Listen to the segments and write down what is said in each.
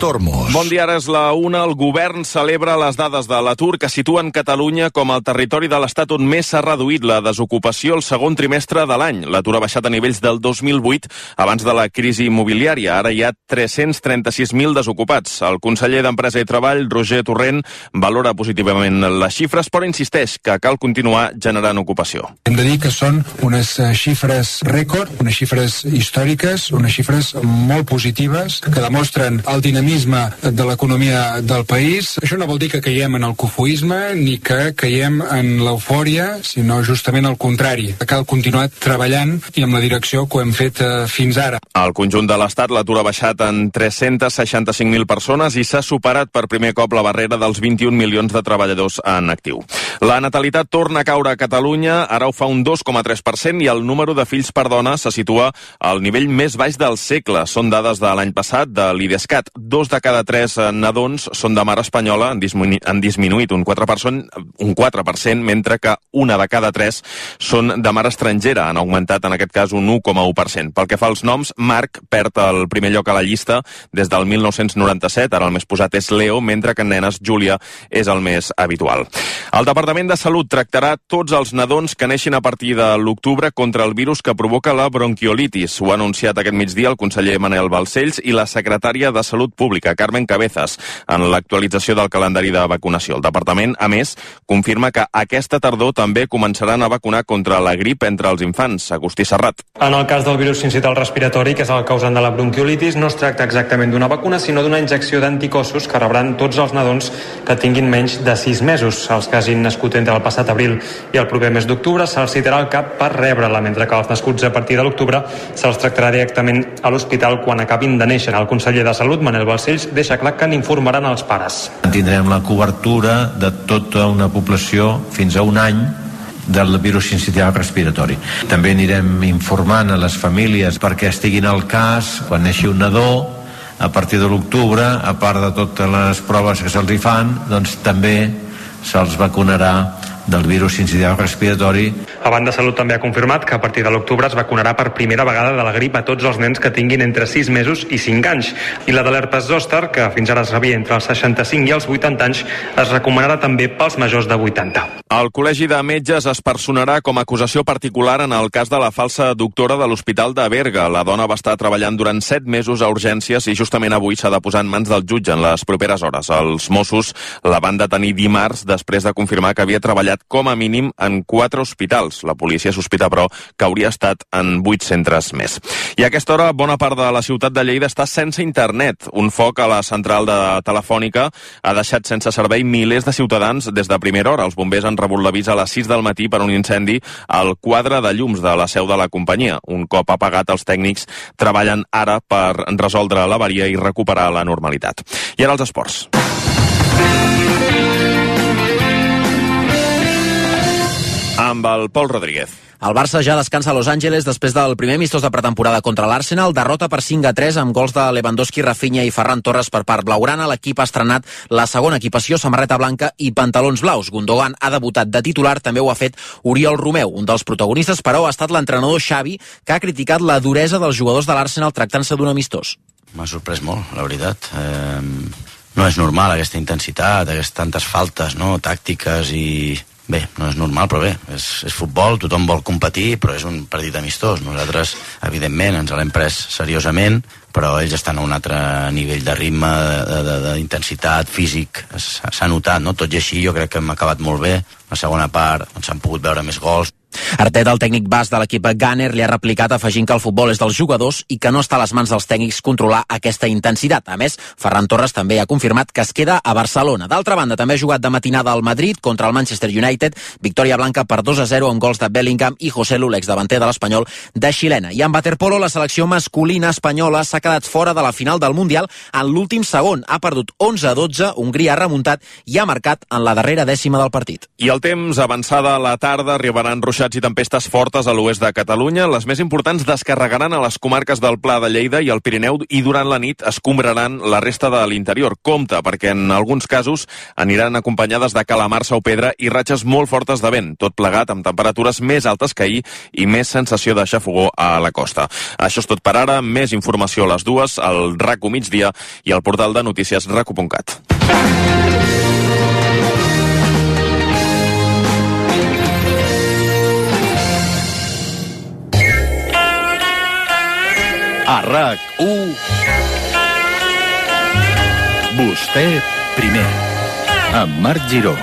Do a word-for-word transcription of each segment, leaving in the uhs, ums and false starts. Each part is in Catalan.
Tormos. Bon dia, ara és la una. El govern celebra les dades de l'atur que situen Catalunya com el territori de l'Estat on més s'ha reduït la desocupació el segon trimestre de l'any. L'atur ha baixat a nivells del dos mil vuit, abans de la crisi immobiliària. Ara hi ha tres-cents trenta-sis mil desocupats. El conseller d'Empresa i Treball, Roger Torrent, valora positivament les xifres, però insisteix que cal continuar generant ocupació. Hem de dir que són unes xifres rècord, unes xifres històriques, unes xifres molt positives que demostren el dinamisme de l'economia del país. Això no vol dir que caiem en el cofoisme ni que caiem en l'eufòria, sinó justament el contrari. Cal continuar treballant i amb la direcció que ho hem fet eh, fins ara. Al conjunt de l'Estat l'atur ha baixat en tres-cents seixanta-cinc mil persones i s'ha superat per primer cop la barrera dels vint-i-un milions de treballadors en actiu. La natalitat torna a caure a Catalunya, ara ho fa un dos coma tres per cent i el número de fills per dona se situa al nivell més baix del segle. Són dades de l'any passat de l'Idescat. Dos de cada tres nadons són de mare espanyola, han disminuït, han disminuït un quatre per cent, un quatre per cent, mentre que una de cada tres són de mare estrangera, han augmentat en aquest cas un u coma u per cent. Pel que fa als noms, Marc perd el primer lloc a la llista des del mil nou-cents noranta-set, ara el més posat és Leo, mentre que en nenes Júlia és el més habitual. El Departament de Salut tractarà tots els nadons que neixin a partir de l'octubre contra el virus que provoca la bronquiolitis. Ho ha anunciat aquest migdia el conseller Manel Balcells i la secretària de Salut Pública, Carmen Cabezas, en l'actualització del calendari de vacunació. El departament, a més, confirma que aquesta tardor també començaran a vacunar contra la grip entre els infants. Agustí Serrat. En el cas del virus sincital respiratori, que és el causant de la bronquiolitis, no es tracta exactament d'una vacuna, sinó d'una injecció d'anticossos que rebran tots els nadons que tinguin menys de sis mesos. Els que hagin nascut entre el passat abril i el proper mes d'octubre se'ls citarà al CAP per rebre-la, mentre que els nascuts a partir de l'octubre se'ls tractarà directament a l'hospital quan acabin de néixer. El conseller de Salut, Manel Balcells, deixa clar que n'informaran els pares. Tindrem la cobertura de tota una població fins a un any del virus sincital respiratori. També anirem informant a les famílies perquè estiguin al cas quan neixi un nadó a partir de l'octubre, a part de totes les proves que se'ls hi fan, doncs també se'ls vacunarà del virus sincital respiratori. A banda, Salut també ha confirmat que a partir de l'octubre es vacunarà per primera vegada de la grip a tots els nens que tinguin entre sis mesos i cinc anys. I la de l'herpes zòster, que fins ara es rebia entre els seixanta-cinc i els vuitanta anys, es recomanarà també pels majors de vuitanta. El Col·legi de Metges es personarà com a acusació particular en el cas de la falsa doctora de l'Hospital de Berga. La dona va estar treballant durant set mesos a urgències i justament avui s'ha de posar en mans del jutge en les properes hores. Els Mossos la van detenir dimarts després de confirmar que havia treballat com a mínim en quatre hospitals. La policia sospita, però, que hauria estat en vuit centres més. I a aquesta hora, bona part de la ciutat de Lleida està sense internet. Un foc a la central de Telefònica ha deixat sense servei milers de ciutadans des de primera hora. Els bombers han rebut l'avís a les sis del matí per un incendi al quadre de llums de la seu de la companyia. Un cop apagat, els tècnics treballen ara per resoldre l'avaria i recuperar la normalitat. I ara els esports. Amb el Pol Rodríguez. El Barça ja descansa a Los Angeles després del primer amistós de pretemporada contra l'Arsenal, derrota per cinc a tres amb gols de Lewandowski, Rafinha i Ferran Torres per part blaugrana. L'equip ha estrenat la segona equipació, samarreta blanca i pantalons blaus. Gundogan ha debutat de titular, també ho ha fet Oriol Romeu. Un dels protagonistes, però, ha estat l'entrenador Xavi, que ha criticat la duresa dels jugadors de l'Arsenal tractant-se d'un amistós. M'ha sorprès molt, la veritat. Eh, no és normal aquesta intensitat, aquestes tantes faltes, no?, tàctiques i... Bé, no és normal, però bé, és, és futbol, tothom vol competir, però és un partit amistós. Nosaltres, evidentment, ens l'hem pres seriosament, però ells estan a un altre nivell de ritme, d'intensitat, físic, s'ha notat, no? Tot i així, jo crec que hem acabat molt bé. La segona part, on s'han pogut veure més gols. Arteta, el tècnic basc de l'equip Gunner, li ha replicat afegint que el futbol és dels jugadors i que no està a les mans dels tècnics controlar aquesta intensitat. A més, Ferran Torres també ha confirmat que es queda a Barcelona. D'altra banda, també ha jugat de matinada al Madrid contra el Manchester United, victòria blanca per dos a zero amb gols de Bellingham i Joselu, l'exdavanter de l'Espanyol de xilena. I en waterpolo, la selecció masculina espanyola s'ha quedat fora de la final del Mundial en l'últim segon. Ha perdut onze a dotze, Hongria ha remuntat i ha marcat en la darrera dècima del partit. I el temps, avançada a la tarda, arribaran ruixats ruixats i tempestes fortes a l'oest de Catalunya. Les més importants descarregaran a les comarques del Pla de Lleida i el Pirineu i durant la nit escombraran la resta de l'interior. Compte, perquè en alguns casos aniran acompanyades de calamarsa o pedra i ratxes molt fortes de vent, tot plegat amb temperatures més altes que ahir i més sensació de xafogó a la costa. Això és tot per ara. Més informació a les dues, al RACU Migdia i al portal de notícies racu punt cat. A RAC u, vostè primer, amb Marc Giró.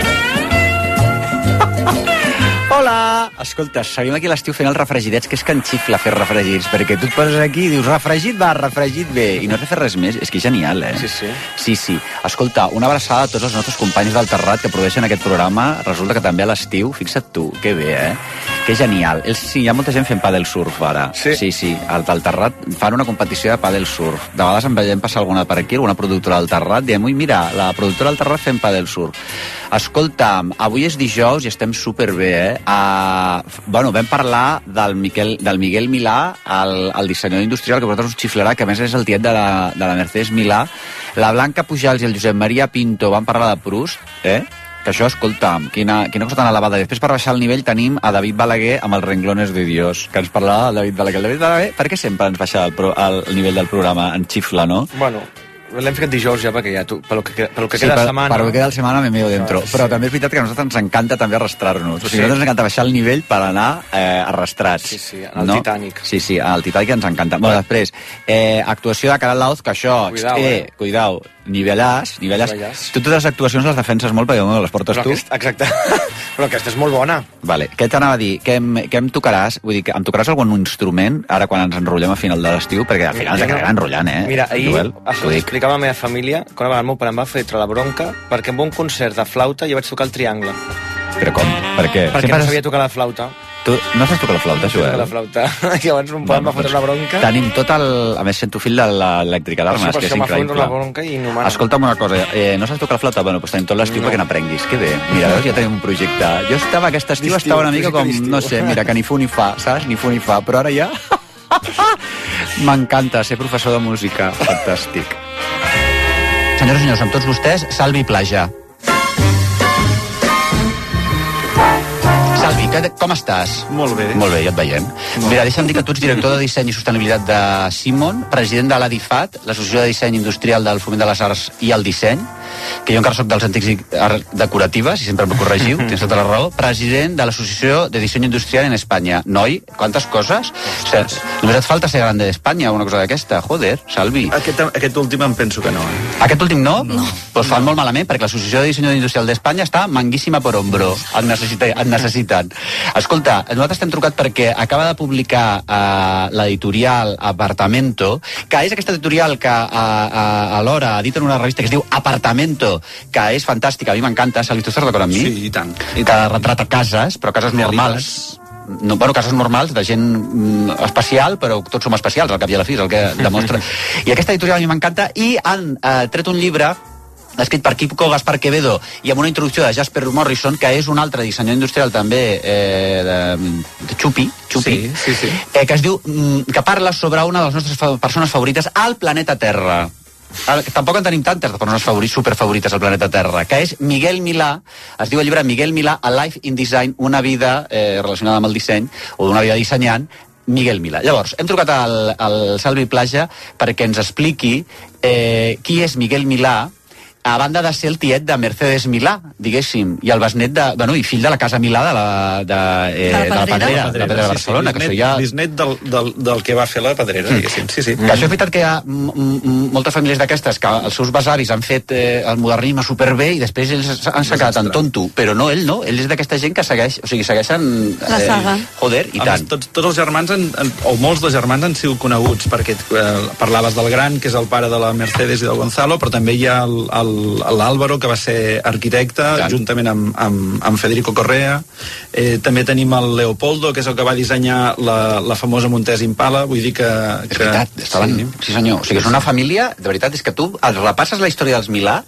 Hola! Escolta, seguim aquí a l'estiu fent els refregidets, que és que en xifla fer refregits, perquè tu et poses aquí i dius refregit va, refregit bé, i no has de fer res més. És que és genial, eh? Sí, sí. Sí, sí. Escolta, una abraçada a tots els nostres companys del Terrat que produeixen aquest programa. Resulta que també a l'estiu, fixa't tu, que bé, eh? Que genial. Ells, sí, hi ha molta gent fent pàdel surf ara. Sí? Sí, sí. Al, al Terrat fan una competició de pàdel surf. De vegades en veiem passar alguna per aquí, alguna productora del Terrat, diem, ui, mira, la productora del Terrat fent pàdel surf. Escolta'm, avui és dijous i estem superbé, eh? Uh, bueno, vam parlar del Miquel, del Miguel Milà, el, el dissenyador industrial, que per vosaltres us xiflarà, que a més és el tiet de la, de la Mercedes Milà. La Blanca Pujals i el Josep Maria Pinto van parlar de Proust, eh? Que això, escolta'm, quina, quina cosa tan elevada. Després, per baixar el nivell, tenim a David Balaguer amb els renglones de Dios, que ens parlava del David Balaguer. El David Balaguer, per què sempre ens baixa el, pro, el nivell del programa? En xifla, no? Bueno, l'hem ficat dijous ja, perquè ja tu, pel que, pel que sí, queda per, de setmana... per lo que queda de setmana me meo dentro. Sí. Però també és veritat que a nosaltres ens encanta també arrastrar-nos. O sigui, sí. A nosaltres ens encanta baixar el nivell per anar eh, arrastrats. Sí, sí, al no? Titanic. Sí, sí, al Titanic ens encanta. Bueno, després, eh, actuació de Caral Laoz, que això... Cuidao, eh, eh? Cuidao. Nivellàs, nivellàs. Nivellàs. Tu totes les actuacions les defenses molt perquè no les portes Però tu. Aquest, exacte. Però aquesta és molt bona. Vale. Què t'anava a dir? Què em, què em tocaràs? Vull dir, que em tocaràs algun instrument ara quan ens enrotllem a final de l'estiu? Perquè al final ens acabarà enrotllant, eh? Mira, ahir Joel, això explicava a la meva família que una vegada el meu pare em va fotre la bronca perquè en un concert de flauta jo vaig tocar el triangle. Però com? Per què? Perquè Sempre no sabia tocar la flauta. Tu no saps tocar la flauta, Joel? La flauta. I llavors un pare em va fotre la bronca. Tenim tot el... A més, sento fill de l'elèctrica d'armes, que és increïble. La bronca i no escolta'm una cosa, eh, no saps tocar la flauta? Bueno, doncs tenim tot l'estiu no. perquè n'aprenguis. Que bé. Mira, veus, ja tenim un projecte. Jo estava, aquest estiu estava una mica com, no sé, mira, que ni fu ni fa, saps? Ni fu ni fa, però ara ja... M'encanta ser professor de música. Fantàstic. Senyors i senyors, amb tots vostès, Salvi Plaja. Salvi, com estàs? Molt bé. Molt bé, ja et veiem. Mira, deixa'm dir que tu ets director de disseny i sostenibilitat de Simon, president de l'A D I F A T, l'Associació de Disseny Industrial del Foment de les Arts i el Disseny, que jo encara soc dels antics decoratives, i sempre em corregiu, tens tota la raó, president de l'Associació de Disseny Industrial en Espanya. Noi, quantes coses? O sigui, només et falta ser grande d'Espanya o una cosa d'aquesta. Joder, Salvi. Aquest, aquest últim em penso que no. Eh? Aquest últim no? No. Pues fan molt malament, perquè l'Associació de Disseny Industrial d'Espanya està manguíssima per ombro. Et, necessita, et necessiten. Escolta, nosaltres t'hem trucat perquè acaba de publicar uh, l'editorial Apartamento, que és aquesta editorial que uh, uh, alhora edita en una revista que es diu Apartamento, que és fantàstica, a mi m'encanta. Salvi, tu estàs d'acord amb mi? Sí, i tant. I que retrata cases, però cases normals. No, bueno, cases normals de gent mm, especial, però tots som especials, al cap i a la fi, és el que demostra. I aquesta editorial a mi m'encanta, i han eh, tret un llibre escrit per Kiko Gaspar Quevedo i amb una introducció de Jasper Morrison, que és un altre dissenyador industrial també eh, de, de Chupi, Chupi sí, sí, sí. Eh, que es diu, mm, que parla sobre una de les nostres fa persones favorites al planeta Terra. Ara, tampoc en tenim tantes de persones favorites, superfavorites al planeta Terra, que és Miguel Milà. Es diu el llibre Miguel Milà, A Life in Design, una vida eh, relacionada amb el disseny, o d'una vida dissenyant, Miguel Milà. Llavors, hem trucat al, al Salvi Plaja perquè ens expliqui eh, qui és Miguel Milà, a banda de ser el tiet de Mercedes Milà, diguéssim, i el besnet de... Bueno, i fill de la casa Milà de la, de, eh, de la Pedrera, de la Pedrera de Barcelona. Sí, sí. Que això ja... Bisnet del, del, del que va fer la Pedrera, mm. diguéssim. Sí, sí. Que això és veritat que hi ha moltes famílies d'aquestes que els seus besavis han fet eh, el modernisme superbé i després ells han sacat en tonto, però no, ell no. Ell és d'aquesta gent que segueix, o sigui, segueixen... Eh, la saga. Joder, i tant. Més, tots, tots els germans, han, o molts dels germans han sigut coneguts, perquè eh, parlaves del Gran, que és el pare de la Mercedes i del Gonzalo, però també hi ha l'Àlvaro, que va ser arquitecte, Tant. juntament amb, amb, amb Federico Correa. Eh, també tenim el Leopoldo, que és el que va dissenyar la, la famosa Montesa Impala. Vull dir que... És que, veritat, estaven... Sí. sí senyor. O sigui, és una família, de veritat, és que tu repasses la història dels Milà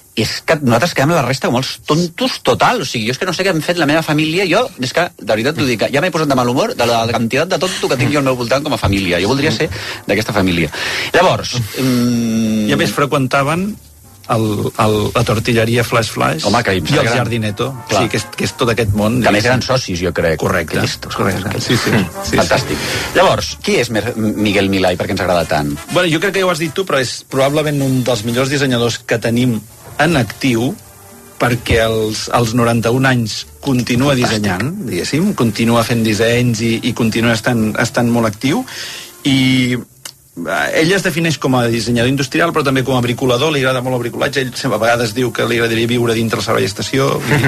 és que nosaltres quedem la resta com els tontos total, o sigui, jo és que no sé què hem fet la meva família, jo, és que, de veritat t'ho dic, ja m'he posat de mal humor de la quantitat de tonto que tinc jo al meu voltant com a família, jo voldria ser d'aquesta família. Llavors... Um... I a més freqüentaven el, el, la tortilleria Flash Flash. Home, que i el gran... Jardineto, o sigui, que és, que és tot aquest món. Que més eren socis, jo crec. Correcte. Que listos, correcte. Sí, sí. sí, Fantàstic. Sí. Llavors, qui és Miguel Milà i per què ens agrada tant? Bueno, jo crec que ja ho has dit tu, però és probablement un dels millors dissenyadors que tenim en actiu, perquè als, als noranta-un anys continua Fantàstic. dissenyant, diguéssim, continua fent dissenys i, i continua estant, estant molt actiu, i ell es defineix com a dissenyador industrial, però també com a bricolador, li agrada molt el bricolatge, ell sempre a vegades diu que li agradaria viure dintre el servei d'estació.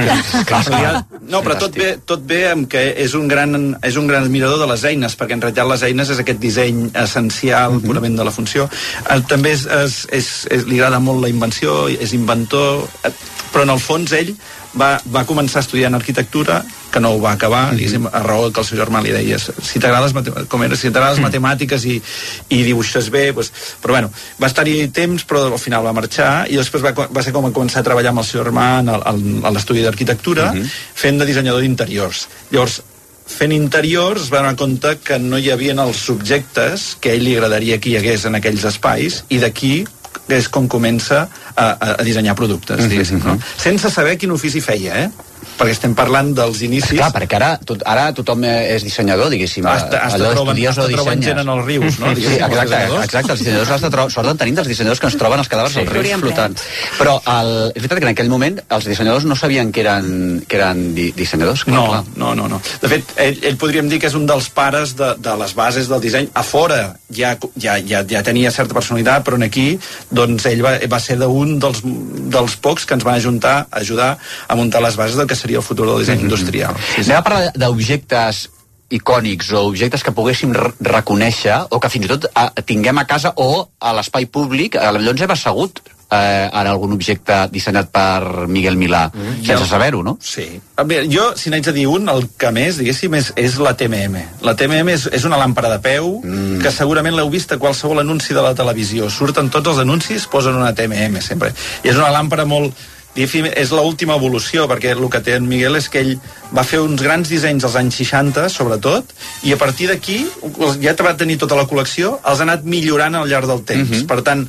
No, però tot ve, tot ve amb que és un, gran, és un gran admirador de les eines, perquè en realitat les eines és aquest disseny essencial, mm-hmm. purament de la funció. També és, és, és, és, li agrada molt la invenció, és inventor, però en el fons ell va, va començar estudiant arquitectura, que no ho va acabar, mm-hmm. a raó que el seu germà li deia, si t'agrades com era, si t'agrades mm. matemàtiques i, i dibuixes bé, pues, però bueno, va estar-hi temps, però al final va marxar, i després va, va ser com a començar a treballar amb el seu germà en el, el, a l'estudi d'arquitectura, mm-hmm. fent de dissenyador d'interiors. Llavors, fent interiors, es va donar compte que no hi havia els subjectes que a ell li agradaria que hi hagués en aquells espais, i d'aquí és com comença a, a dissenyar productes, diguéssim, no? Sense saber quin ofici feia, eh? Perquè estem parlant dels inicis... Clar, perquè ara, tot, ara tothom és dissenyador, diguéssim. Hasta, hasta troben, hasta troben gent en els rius, no? Sí, exacte, exacte, els dissenyadors hasta tro sort en tenim dels dissenyadors que ens troben els cadàvers sí, als rius flotant. Però el, és veritat que en aquell moment els dissenyadors no sabien que eren, que eren di dissenyadors? Clar, no, clar. no, no, no. De fet, ell, ell podríem dir que és un dels pares de, de les bases del disseny. A fora ja, ja, ja, ja tenia certa personalitat, però aquí doncs, ell va, va ser d'un dels, dels pocs que ens van ajuntar, ajudar a muntar les bases del que seria el futur del disseny industrial. Sí, sí. Anem a parlar d'objectes icònics o objectes que poguéssim reconèixer o que fins i tot a, tinguem a casa o a l'espai públic. Potser ens hem assegut eh, en algun objecte dissenyat per Miguel Milà, mm, sense saber-ho, no? Sí. Bé, jo, si n'haig de dir un, el que més, diguéssim, és, és la T M M. La T M M és, és una làmpara de peu mm. que segurament l'heu vist a qualsevol anunci de la televisió. Surten tots els anuncis, posen una T M M sempre. I és una làmpara molt... és l'última evolució, perquè el que té en Miguel és que ell va fer uns grans dissenys als anys seixanta, sobretot, i a partir d'aquí, ja va tenir tota la col·lecció, els ha anat millorant al llarg del temps. Uh-huh. Per tant,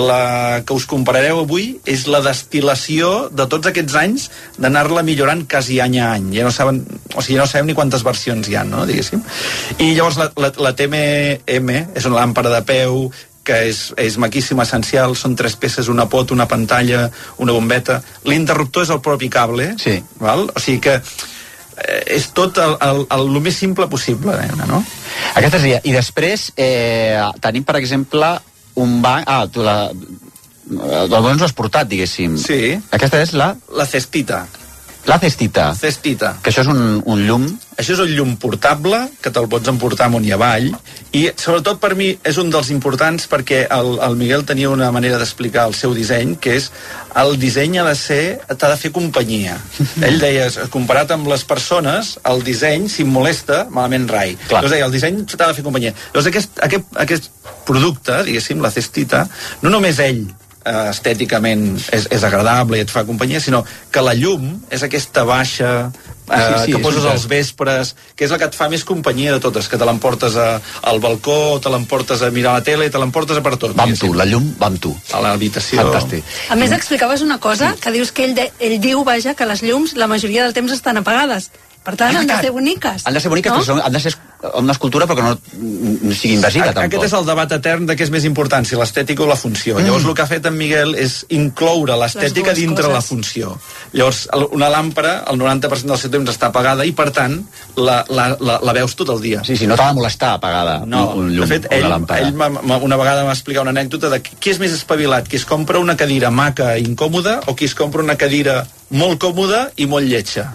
la que us comparareu avui és la destil·lació de tots aquests anys d'anar-la millorant quasi any a any. Ja no saben, o sigui, ja no sabem ni quantes versions hi ha, no?, diguéssim. I llavors la, la, la T M M és una làmpara de peu que és, és maquíssima, essencial, són tres peces, una pot, una pantalla, una bombeta. L'interruptor és el propi cable, sí. Val? O sigui que eh, és tot el, el, el, el més simple possible, no? Aquesta seria. I després eh, tenim, per exemple, un banc... Ah, tu la... Doncs ho has portat, diguéssim. Sí. Aquesta és la... La cestita. La cestita. Cestita. Que això és un, un llum... Això és un llum portable, que te'l pots emportar amunt i avall, i sobretot per mi és un dels importants perquè el, el Miguel tenia una manera d'explicar el seu disseny, que és el disseny ha de ser, t'ha de fer companyia. Ell deia, comparat amb les persones, el disseny, si em molesta, malament rai. Clar. Llavors deia, el disseny t'ha de fer companyia. Llavors aquest, aquest, aquest producte, diguéssim, la cestita, no només ell estèticament és, és agradable i et fa companyia, sinó que la llum és aquesta baixa eh, sí, sí, que poses als vespres, que és la que et fa més companyia de totes, que te l'emportes a, al balcó, te l'emportes a mirar la tele, te l'emportes a per tot. Va amb tu, la llum va amb tu. A l'habitació. Fantàstic. A més, explicaves una cosa, que dius que ell, de, ell diu, vaja, que les llums la majoria del temps estan apagades. Per tant, han de ser boniques. Han de ser boniques, no? Però són, han de ser una escultura però que no, no sigui invasiva, tampoc. Aquest és el debat etern de què és més important, si l'estètica o la funció. Mm. Llavors el que ha fet en Miguel és incloure l'estètica dintre coses. La funció. Llavors una làmpara, el noranta per cent del seu temps està apagada i per tant la, la, la, la veus tot el dia. Sí, sí, no t'ha de molestar apagada no. un llum, de fet, ell, ell una vegada m'ha explicat una anècdota de qui és més espavilat, qui es compra una cadira maca i incòmoda o qui es compra una cadira molt còmoda i molt lletja.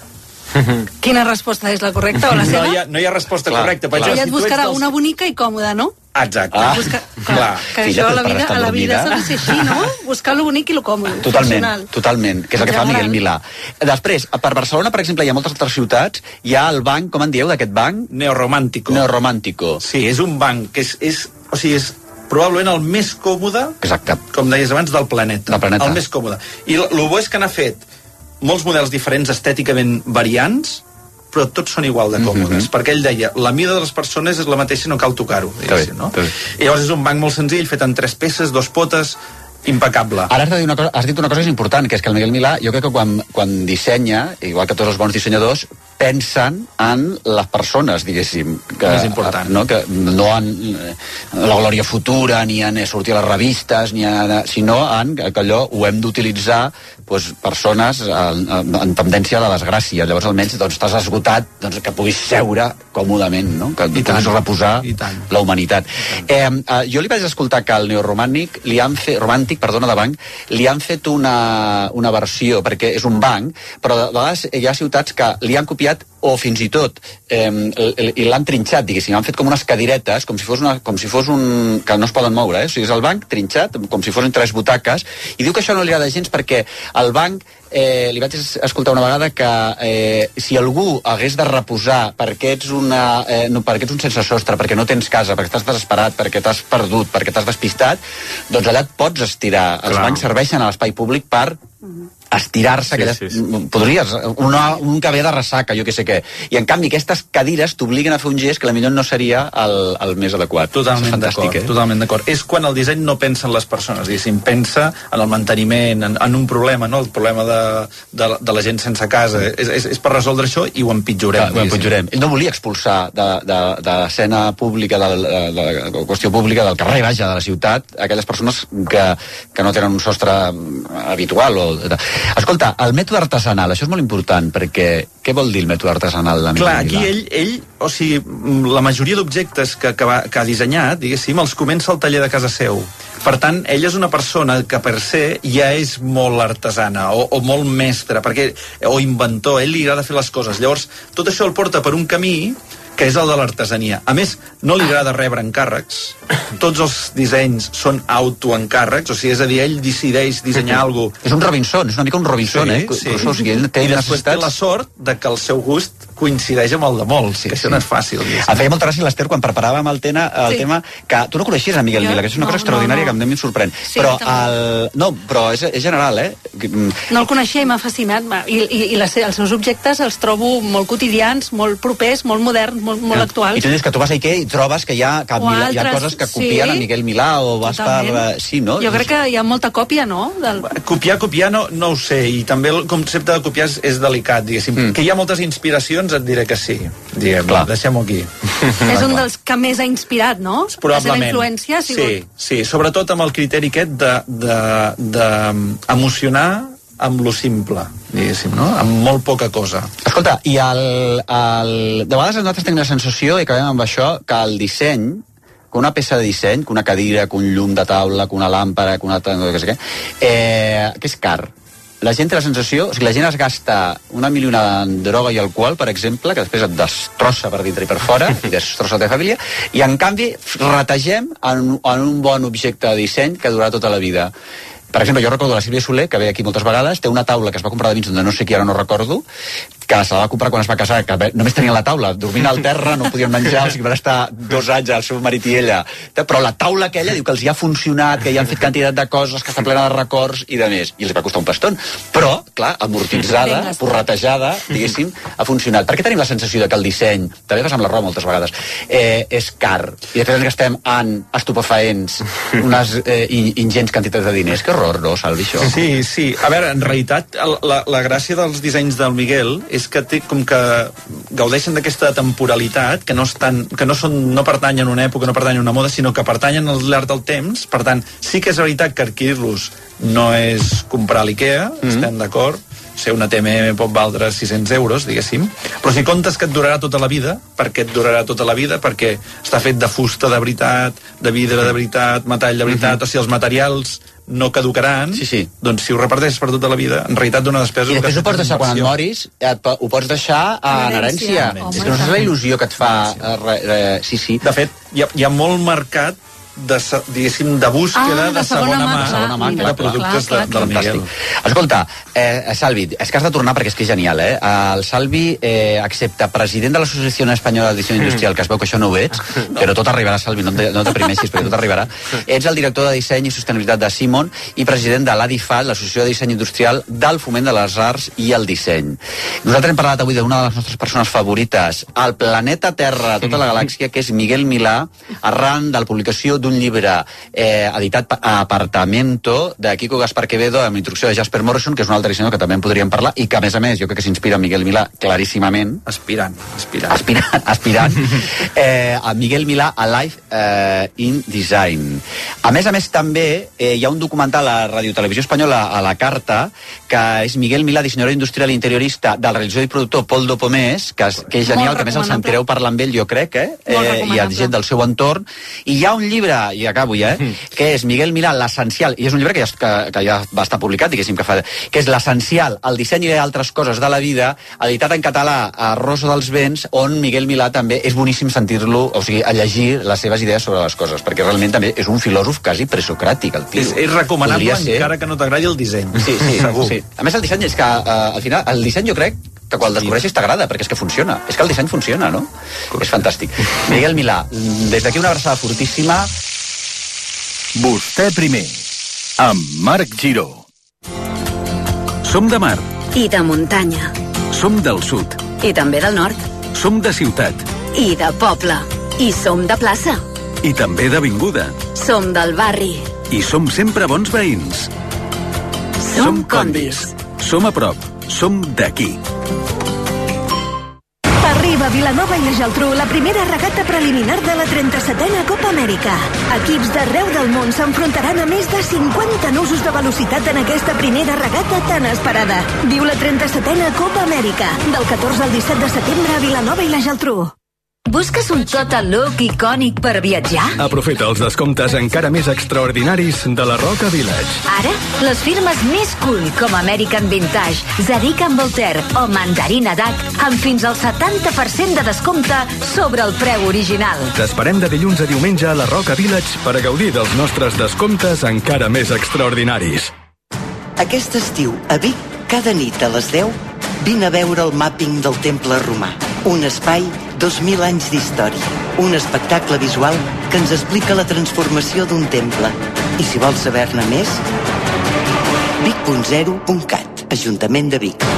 Quina resposta és la correcta o la seva? No hi ha, no hi ha resposta clar, correcta. Clar. Ella et buscarà dels... una bonica i còmoda, no? Exacte. Ah. Busca... Clar. clar. Que Filla, això a la vida, a la vida s'ha de ser així, no? Buscar lo bonic i lo còmode. Totalment, funcional. totalment, que és el que fa Miguel Milà. Després, per Barcelona, per exemple, hi ha moltes altres ciutats, hi ha el banc, com en dieu d'aquest banc? Neorromàntico. Neorromàntico. Sí, és un banc que és, és o sigui, és probablement el més còmode, exacte, com deies abans, del planeta. Del planeta. El més còmode. I el bo és que n'ha fet molts models diferents estèticament variants, però tots són igual de còmodes, mm-hmm. perquè ell deia, la mida de les persones és la mateixa, no cal tocar-ho, no? I llavors és un banc molt senzill, fet en tres peces, dos potes, impecable. Ara has, de dir una cosa, has dit una cosa que és important, que és que el Miguel Milà, jo crec que quan, quan dissenya, igual que tots els bons dissenyadors, pensen en les persones, diguéssim. Que, és important. No, que no en la glòria futura, ni en sortir a les revistes, ni en, sinó en que allò ho hem d'utilitzar doncs, persones en, en tendència a la desgràcia. Llavors, almenys, doncs, t'has esgotat doncs, que puguis seure còmodament, no? Que I puguis tant, reposar la humanitat. Eh, eh, jo li vaig escoltar que al neoromàntic li han fet, romàntic, perdona, de banc, li han fet una, una versió, perquè és un banc, però de vegades hi ha ciutats que li han copiat o fins i tot eh, i l'han trinxat, diguéssim, han fet com unes cadiretes, com si fos, una, com si fos un... que no es poden moure, eh? O sigui, és el banc trinxat, com si fossin tres butaques, i diu que això no li agrada gens perquè el banc, eh, li vaig escoltar una vegada que eh, si algú hagués de reposar perquè ets, una, eh, no, perquè ets un sense sostre, perquè no tens casa, perquè estàs desesperat, perquè t'has perdut, perquè t'has despistat, doncs allà et pots estirar. Els Clar. bancs serveixen a l'espai públic per estirar-se, sí, aquelles, sí, sí. podries, una, un que ve de ressaca, jo què sé què. I en canvi aquestes cadires t'obliguen a fer un gest que potser no seria el, el més adequat. Totalment d'acord, eh? totalment d'acord. És quan el disseny no pensa en les persones, diguéssim, pensa en el manteniment, en, en un problema, no? El problema de, de, de la gent sense casa. És, és, és per resoldre això i ho empitjorem. Clar, ho empitjorem. Ell no volia expulsar de, de, de l'escena pública, de, de, de la qüestió pública, del carrer, vaja, de la ciutat, aquelles persones que, que no tenen un sostre habitual. O, escolta, el mètode artesanal, això és molt important, perquè què vol dir el mètode artesanal? De Clar, aquí ell, ell, o sigui, la majoria d'objectes que, que, va, que ha dissenyat, diguéssim, els comença al taller de casa seu. Per tant, ell és una persona que per se ja és molt artesana o, o molt mestra, perquè, o inventor, ell li agrada fer les coses. Llavors, tot això el porta per un camí que és el de l'artesania. A més, no li agrada rebre encàrrecs. Tots els dissenys són autoencàrrecs, o sigui, és a dir, ell decideix dissenyar alguna cosa. És un Robinson, és una mica un Robinson, sí, eh? Sí. O sigui, ell té I després té la sort de que el seu gust coincideix amb el de molts, sí, que això sí. no és fàcil. Em feia molta gràcia l'Ester quan preparàvem el, tema, el sí. tema que tu no coneixies a Miguel Milà, que és una no, cosa extraordinària no, no. que a mi em sorprèn. Sí, però el... No, però és, és general, eh? No el coneixia i m'ha fascinat. I, i, i les, els seus objectes els trobo molt quotidians, molt propers, molt moderns, molt, molt ja. actuals. I tu dius que tu vas a Ikea i trobes que hi ha, que altres, hi ha coses que copien sí, a Miguel Milà o vas totalment. per... Sí, no? Jo crec que hi ha molta còpia, no? Del... Copiar, copiar, no, no ho sé. I també el concepte de copiar és, és delicat, diguéssim. Mm. Que hi ha moltes inspiracions, et diré que sí. Diguem, deixem-ho aquí. És un dels que més ha inspirat, no? Probablement. La seva influència ha sigut... Sí, sí, sobretot amb el criteri aquest de, de, de emocionar amb lo simple, diguéssim, no? Amb molt poca cosa. Escolta, i el, el... de vegades nosaltres tenim la sensació, i acabem amb això, que el disseny, que una peça de disseny, que una cadira, que un llum de taula, que una làmpara, que una... que sé què, eh, que és car. La gent té la sensació, o sigui, la gent es gasta una milionada en droga i alcohol, per exemple, que després et destrossa per dintre i per fora, i destrossa la teva família, i en canvi retegem en, en un bon objecte de disseny que durarà tota la vida. Per exemple, jo recordo la Sílvia Soler, que ve aquí moltes vegades, té una taula que es va comprar de mig de no sé qui, ara no recordo, que se la va comprar quan es va casar, que només tenien la taula, dormint al terra, no podien menjar, o sigui, van estar dos anys el seu marit i ella. Però la taula aquella diu que els hi ha funcionat, que hi han fet quantitat de coses, que està plena de records i de més. I els va costar un paston. Però, clar, amortitzada, porretejada, diguéssim, ha funcionat. Per què tenim la sensació de que el disseny, també passa amb la roba moltes vegades, eh, és car, i després ens gastem en estupefaents, unes eh, ingents quantitats de diners? Que horror, no, Salvi, això? Sí, sí. A veure, en realitat, la, la gràcia dels dissenys del Miguel és que té com que gaudeixen d'aquesta temporalitat, que no estan, que no són, no pertanyen a una època, no pertanyen a una moda, sinó que pertanyen al llarg del temps. Per tant, sí que és veritat que adquirir-los no és comprar a l'Ikea, mm-hmm. estem d'acord, ser una T M M pot valdre sis-cents euros, diguéssim, però si comptes que et durarà tota la vida, perquè et durarà tota la vida, perquè està fet de fusta de veritat, de vidre de veritat, metall de veritat, mm-hmm. o sigui, els materials no caducaran, sí, sí. doncs si ho reparteixes per tota la vida, en realitat d'una despesa... I després ho pots deixar quan et moris, et, ho pots deixar en herència. És que no saps la il·lusió que et fa... Re, re, sí, sí. De fet, hi ha, hi ha molt mercat de, diguéssim, de búsqueda Ah, de de segona segona mà, mà, clar, segona mà, clar, de productes clar, de, del Miguel. Escolta, eh, Salvi, és que has de tornar perquè és que és genial, eh? El Salvi, eh, excepte president de l'Associació Espanyola de Disseny Industrial, que es veu que això no ho ets, no. Però tot arribarà, Salvi, no, no t'aprimeixis, perquè tot arribarà. Ets el director de disseny i sostenibilitat de Simon i president de l'ADIFAT, l'Associació de Disseny Industrial del Foment de les Arts i el Disseny. Nosaltres hem parlat avui d'una de les nostres persones favorites, al planeta Terra, tota la galàxia, que és Miguel Milà, arran de la publicació d'un llibre eh, editat a Apartamento, de Kiko Gaspar Quevedo, amb introducció de Jasper Morrison, que és un altre dissenyador que també en podríem parlar, i que, a més a més, jo crec que s'inspira en Miguel Milà claríssimament. Aspirant, aspirant. Aspirant, aspirant. eh, a Miguel Milà, a Life eh, in Design. A més a més, també eh, hi ha un documental a Radio Televisió Espanyola, a La Carta, que és Miguel Milà, dissenyador industrial i interiorista del realitzador i productor Pol Dopomés, que és, que és genial, que a més el sentireu parlar amb ell, jo crec, eh? eh i a gent del seu entorn. I hi ha un llibre, i acabo ja, eh? que és Miguel Milà, l'essencial, i és un llibre que ja, que, que ja va estar publicat, diguéssim, que, fa, que és l'essencial, el disseny i altres coses de la vida, editat en català a Rosa dels Vents, on Miguel Milà també és boníssim sentir-lo, o sigui, a llegir les seves idees sobre les coses, perquè realment també és un filòsof quasi presocràtic, el tio. És, és recomanable ser... encara que no t'agradi el disseny. Sí, sí, segur. Sí. A més, el disseny és que, uh, al final, el disseny jo crec que quan el descobreixis t'agrada, perquè és que funciona. És que el disseny funciona, no? Correcte. És fantàstic. Miguel Milà, des d'aquí una abraçada fortíssima. Vostè primer, amb Marc Giró. Som de mar. I de muntanya. Som del sud. I també del nord. Som de ciutat. I de poble. I som de plaça. I també d'avinguda. Som del barri. I som sempre bons veïns. Som Condis. Som a prop. Som d'aquí. Arriba a Vilanova i la Geltrú la primera regata preliminar de la trenta-setena Copa Amèrica. Equips d'arreu del món s'enfrontaran a més de cinquanta nusos de velocitat en aquesta primera regata tan esperada. Viu la trenta-setena Copa Amèrica, del catorze al disset de setembre a Vilanova i la Geltrú. Busques un total look icònic per viatjar? Aprofita els descomptes encara més extraordinaris de la Roca Village. Ara, les firmes més cool com American Vintage, Zadig and Voltaire o Mandarina Duck amb fins al setanta per cent de descompte sobre el preu original. T'esperem de dilluns a diumenge a la Roca Village per a gaudir dels nostres descomptes encara més extraordinaris. Aquest estiu, a Vic, cada nit a les deu, vine a veure el màpping del Temple Romà. Un espai, dos mil anys d'història. Un espectacle visual que ens explica la transformació d'un temple. I si vols saber-ne més, vic punt zero punt cat, Ajuntament de Vic.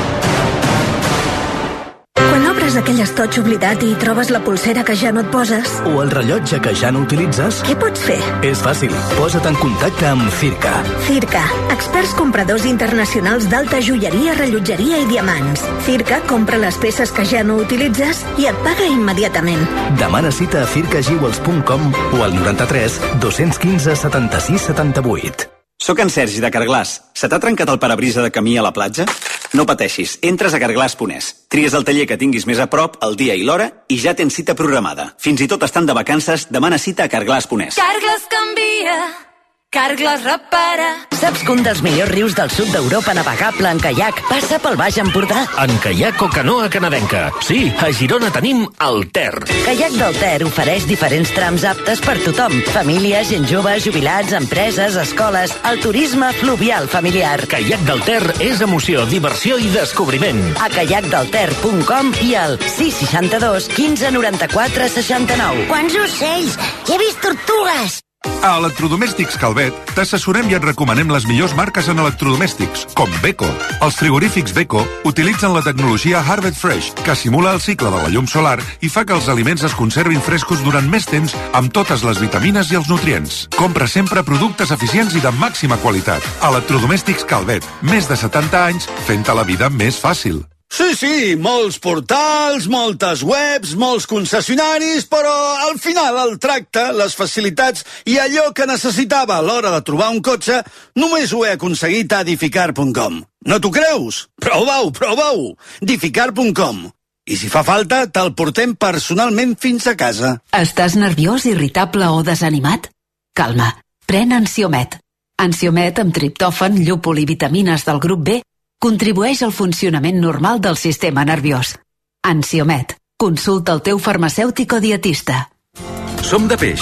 Quan obres aquell estoig oblidat i trobes la pulsera que ja no et poses... O el rellotge que ja no utilitzes... Què pots fer? És fàcil. Posa't en contacte amb Circa. Circa, experts compradors internacionals d'alta joieria, rellotgeria i diamants. Circa compra les peces que ja no utilitzes i et paga immediatament. Demana cita a circa jewels punt com o al noranta-tres dos-cents quinze setanta-sis setanta-vuit. Soc en Sergi de Carglass. Se t'ha trencat el parabrisa de camí a la platja? No pateixis, entres a carglass punt es. Tries el taller que tinguis més a prop, el dia i l'hora, i ja tens cita programada. Fins i tot estant de vacances, demana cita a carglass punt es. Carglass canvia, Carglass repara. Saps que un dels millors rius del sud d'Europa navegable en caiac passa pel Baix Empordà? En caiac o canoa canadenca. Sí, a Girona tenim el Ter. Caiac del Ter ofereix diferents trams aptes per tothom. Famílies, gent jove, jubilats, empreses, escoles, el turisme fluvial familiar. Caiac del Ter és emoció, diversió i descobriment. A caiac del ter punt com i al sis seixanta-dos quinze noranta-quatre seixanta-nou. Quants ocells! He vist tortugues! A Electrodomèstics Calvet t'assessorem i et recomanem les millors marques en electrodomèstics, com Beko. Els frigorífics Beko utilitzen la tecnologia Harvest Fresh, que simula el cicle de la llum solar i fa que els aliments es conservin frescos durant més temps amb totes les vitamines i els nutrients. Compra sempre productes eficients i de màxima qualitat. Electrodomèstics Calvet, més de setanta anys fent-te la vida més fàcil. Sí, sí, molts portals, moltes webs, molts concessionaris, però al final el tracte, les facilitats i allò que necessitava a l'hora de trobar un cotxe només ho he aconseguit a edificar punt com. No t'ho creus? Prova-ho, prova-ho! edificar punt com. I si fa falta, te'l portem personalment fins a casa. Estàs nerviós, irritable o desanimat? Calma, pren Ansiomet. Ansiomet amb triptòfan, llúpol i vitamines del grup B contribueix al funcionament normal del sistema nerviós. Ansiomet. Consulta el teu farmacèutic o dietista. Som de peix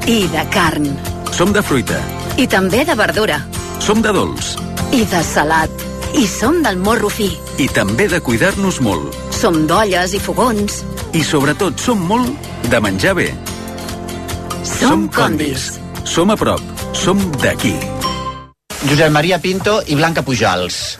I de carn. Som de fruita. I també de verdura. Som de dolç. I de salat. I som del morro fi. I també de cuidar-nos molt. Som d'olles i fogons. I sobretot som molt de menjar bé. Som Condis. Som a prop. Som d'aquí. Josep Maria Pinto i Blanca Pujals.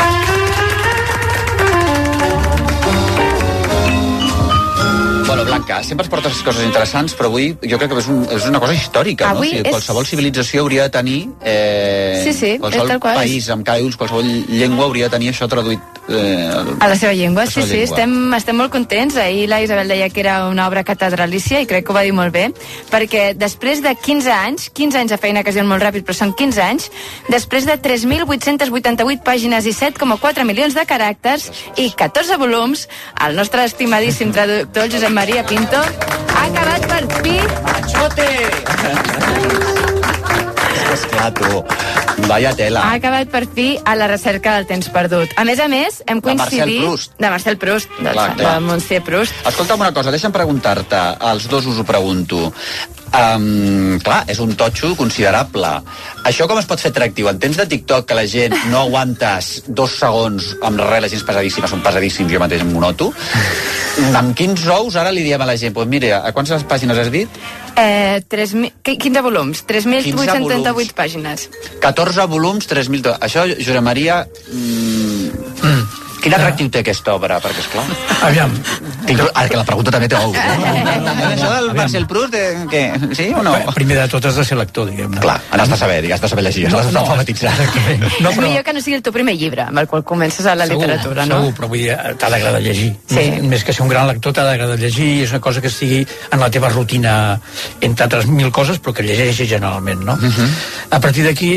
Bueno, Blanca, sempre es portes coses interessants, però avui jo crec que és, un, és una cosa històrica, avui no? O sigui, és... qualsevol civilització hauria de tenir... Eh, sí, sí, qualsevol és tal qual. país amb cada ulls, qualsevol llengua hauria de tenir això traduït... Eh, a la seva llengua, la sí, seva sí, llengua. estem, estem molt contents. Ahir la Isabel deia que era una obra catedralícia i crec que ho va dir molt bé, perquè després de quinze anys, quinze anys de feina que es diuen molt ràpid, però són quinze anys, després de tres mil vuit-cents vuitanta-vuit pàgines i set coma quatre milions de caràcters i catorze volums, el nostre estimadíssim traductor, Josep Maria Pinto, ha acabat per fi... Machote! Esclar, tu. Vaya tela. Ha acabat per fi a la recerca del temps perdut. A més a més, hem coincidit... De Marcel Proust. De Marcel Proust. De, Clar, clar. de Monsieur Proust. Escolta'm una cosa, deixa'm preguntar-te, als dos us ho pregunto. Um, clar, és un totxo considerable. Això com es pot fer atractiu? En temps de TikTok que la gent no aguantes dos segons amb res, les gens pesadíssimes, són pesadíssims, jo mateix em monoto. Amb quins ous ara li diem a la gent? Pues mira, a quantes pàgines has dit? Eh, tres mil, quinze volums, tres mil vuit-cents trenta-vuit pàgines. catorze volums, tres mil... Això, Josep Maria... Mm, mm. Quin atractiu té aquesta obra? Perquè, esclar... Aviam. Tinc, ara que la pregunta també té ous. Això del Marcel Proust, eh, què? Sí o no? Primer de tot has de ser lector, diguem-ne. Clar, has de saber, has de saber llegir, has de alfabetitzar. No, és millor que no sigui el teu primer llibre, amb el qual comences a la segur, literatura, no? Segur, però vull dir, t'ha d'agradar llegir. Sí. Més, més que ser un gran lector, t'ha d'agradar llegir, és una cosa que estigui en la teva rutina, entre altres mil coses, però que llegeixis generalment, no? Uh -huh. A partir d'aquí,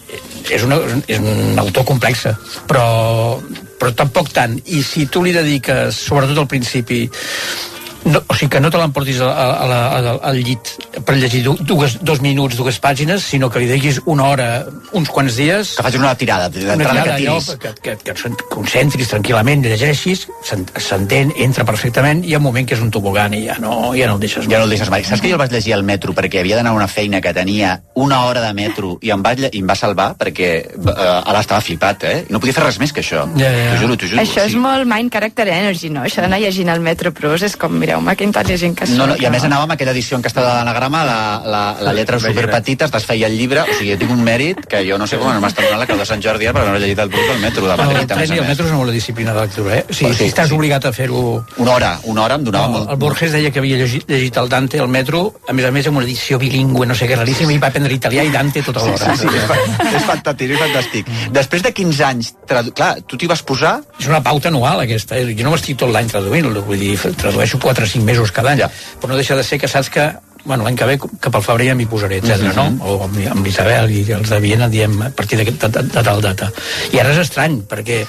és, una, és un autor complex, però, però tampoc tant. I si tu li dediques, sobretot al principi, no, o sigui que no te l'emportis a, a, a, a, al llit per llegir dues, dos minuts, dues pàgines, sinó que li dediquis una hora, uns quants dies... Que facis una tirada, una tirada que tiris. Que, que, que et concentris tranquil·lament, llegeixis, s'entén, entra perfectament, i hi ha un moment que és un tobogan i ja no, ja no el deixes mai. Ja no el deixes mai. Saps que jo el vaig llegir al metro perquè havia d'anar a una feina que tenia una hora de metro i em, vaig, i em va salvar perquè eh, ara estava flipat, eh? I no podia fer res més que això. Ja, ja. T'ho juro, t'ho juro. Això és sí. molt mind character energy, no? Això d'anar llegint al Metro Proust és com, mira, home, que intel·ligent que no, no, i a més anàvem a aquella edició en què està de l'anagrama, la, la, la lletra superpetita, es desfeia el llibre, o sigui, jo tinc un mèrit que jo no sé com no m'està donant la creu de Sant Jordi per haver llegit el Proust al metro de Madrid. El tren i el metro és una bona disciplina de lectura, eh? O sigui, sí, si estàs sí. obligat a fer-ho... Una hora, una hora em donava no, molt... El Borges deia que havia llegit, llegit el Dante al metro, a més a més amb una edició bilingüe, no sé què, raríssima, i va aprendre italià i Dante tota l'hora. Sí, sí, sí, és fantàstic, és fantàstic. Després de quinze anys, tradu... clar, tu t'hi vas posar... És una pauta anual, aquesta. Jo no m'estic tot l'any traduint, vull dir, tradueixo quatre o cinc mesos cada any, ja. Però no deixa de ser que saps que bueno, l'any que ve, cap al febrer ja m'hi posaré, etcètera, uh -huh. no? O amb, amb l'Isabel i els de Viena diem a partir de, de, de, de tal data. I ara és estrany, perquè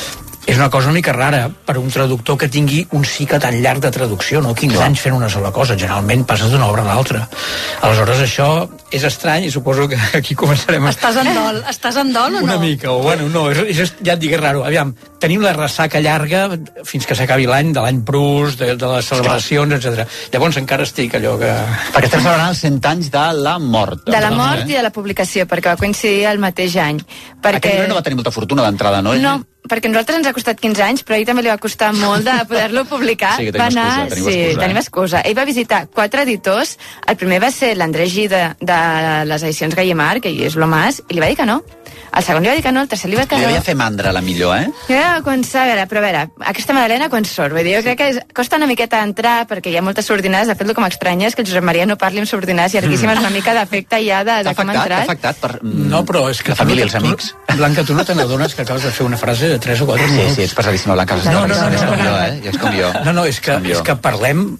és una cosa una mica rara per un traductor que tingui un cicle tan llarg de traducció, no? quinze anys fent una sola cosa, generalment passes d'una obra a l'altra. Aleshores això és estrany i suposo que aquí començarem a... Estàs en dol, estàs en dol o no? Una mica, o bueno, no, és, és, ja et dic, és raro. Aviam, tenim la ressaca llarga fins que s'acabi l'any, de l'any Proust, de, de les celebracions, etcètera. Llavors encara estic allò que... Perquè estem celebrant els cent anys de la mort. De la mort eh? i de la publicació, perquè va coincidir el mateix any. Perquè... Aquest llibre no va tenir molta fortuna d'entrada, no? No, perquè a nosaltres ens ha costat quinze anys, però a ell també li va costar molt de poder-lo publicar. Sí, que tenim anar, excusa, tenim sí, excusa. tenim excusa. Ell va visitar quatre editors. El primer va ser l'Andrés Gida de les edicions Gallimard, que és l'Omàs, i li va dir que no. El segon li va dir que no, el tercer li va dir que no. Li devia fer mandra, la millor, eh? Jo ja començar, a veure, però a veure, aquesta Madalena quan surt? Vull dir, jo crec que és, costa una miqueta entrar, perquè hi ha moltes subordinades. De fet, el que m'estranya és que el Josep Maria no parli amb subordinades llarguíssimes, una mica d'efecte ja de, de com ha entrat. T'ha afectat per no, però és que la família i els amics. Blanca, tu no te n'adones que acabes de fer una frase de tres o quatre minuts? Sí, sí, ets pesadíssima, Blanca. No, no, no, és no, com no, jo, eh? És com jo. No, no, és que, és que parlem,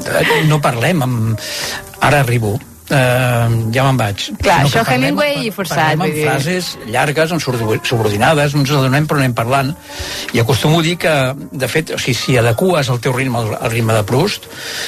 no parlem amb... Ara arribo. Uh, ja me'n vaig. Clar, no, això parlem, Hemingway i forçat. Parlem amb frases llargues, on subordinades, no ens adonem però anem parlant, i acostumo a dir que, de fet, o sigui, si adecues el teu ritme al, al ritme de Proust,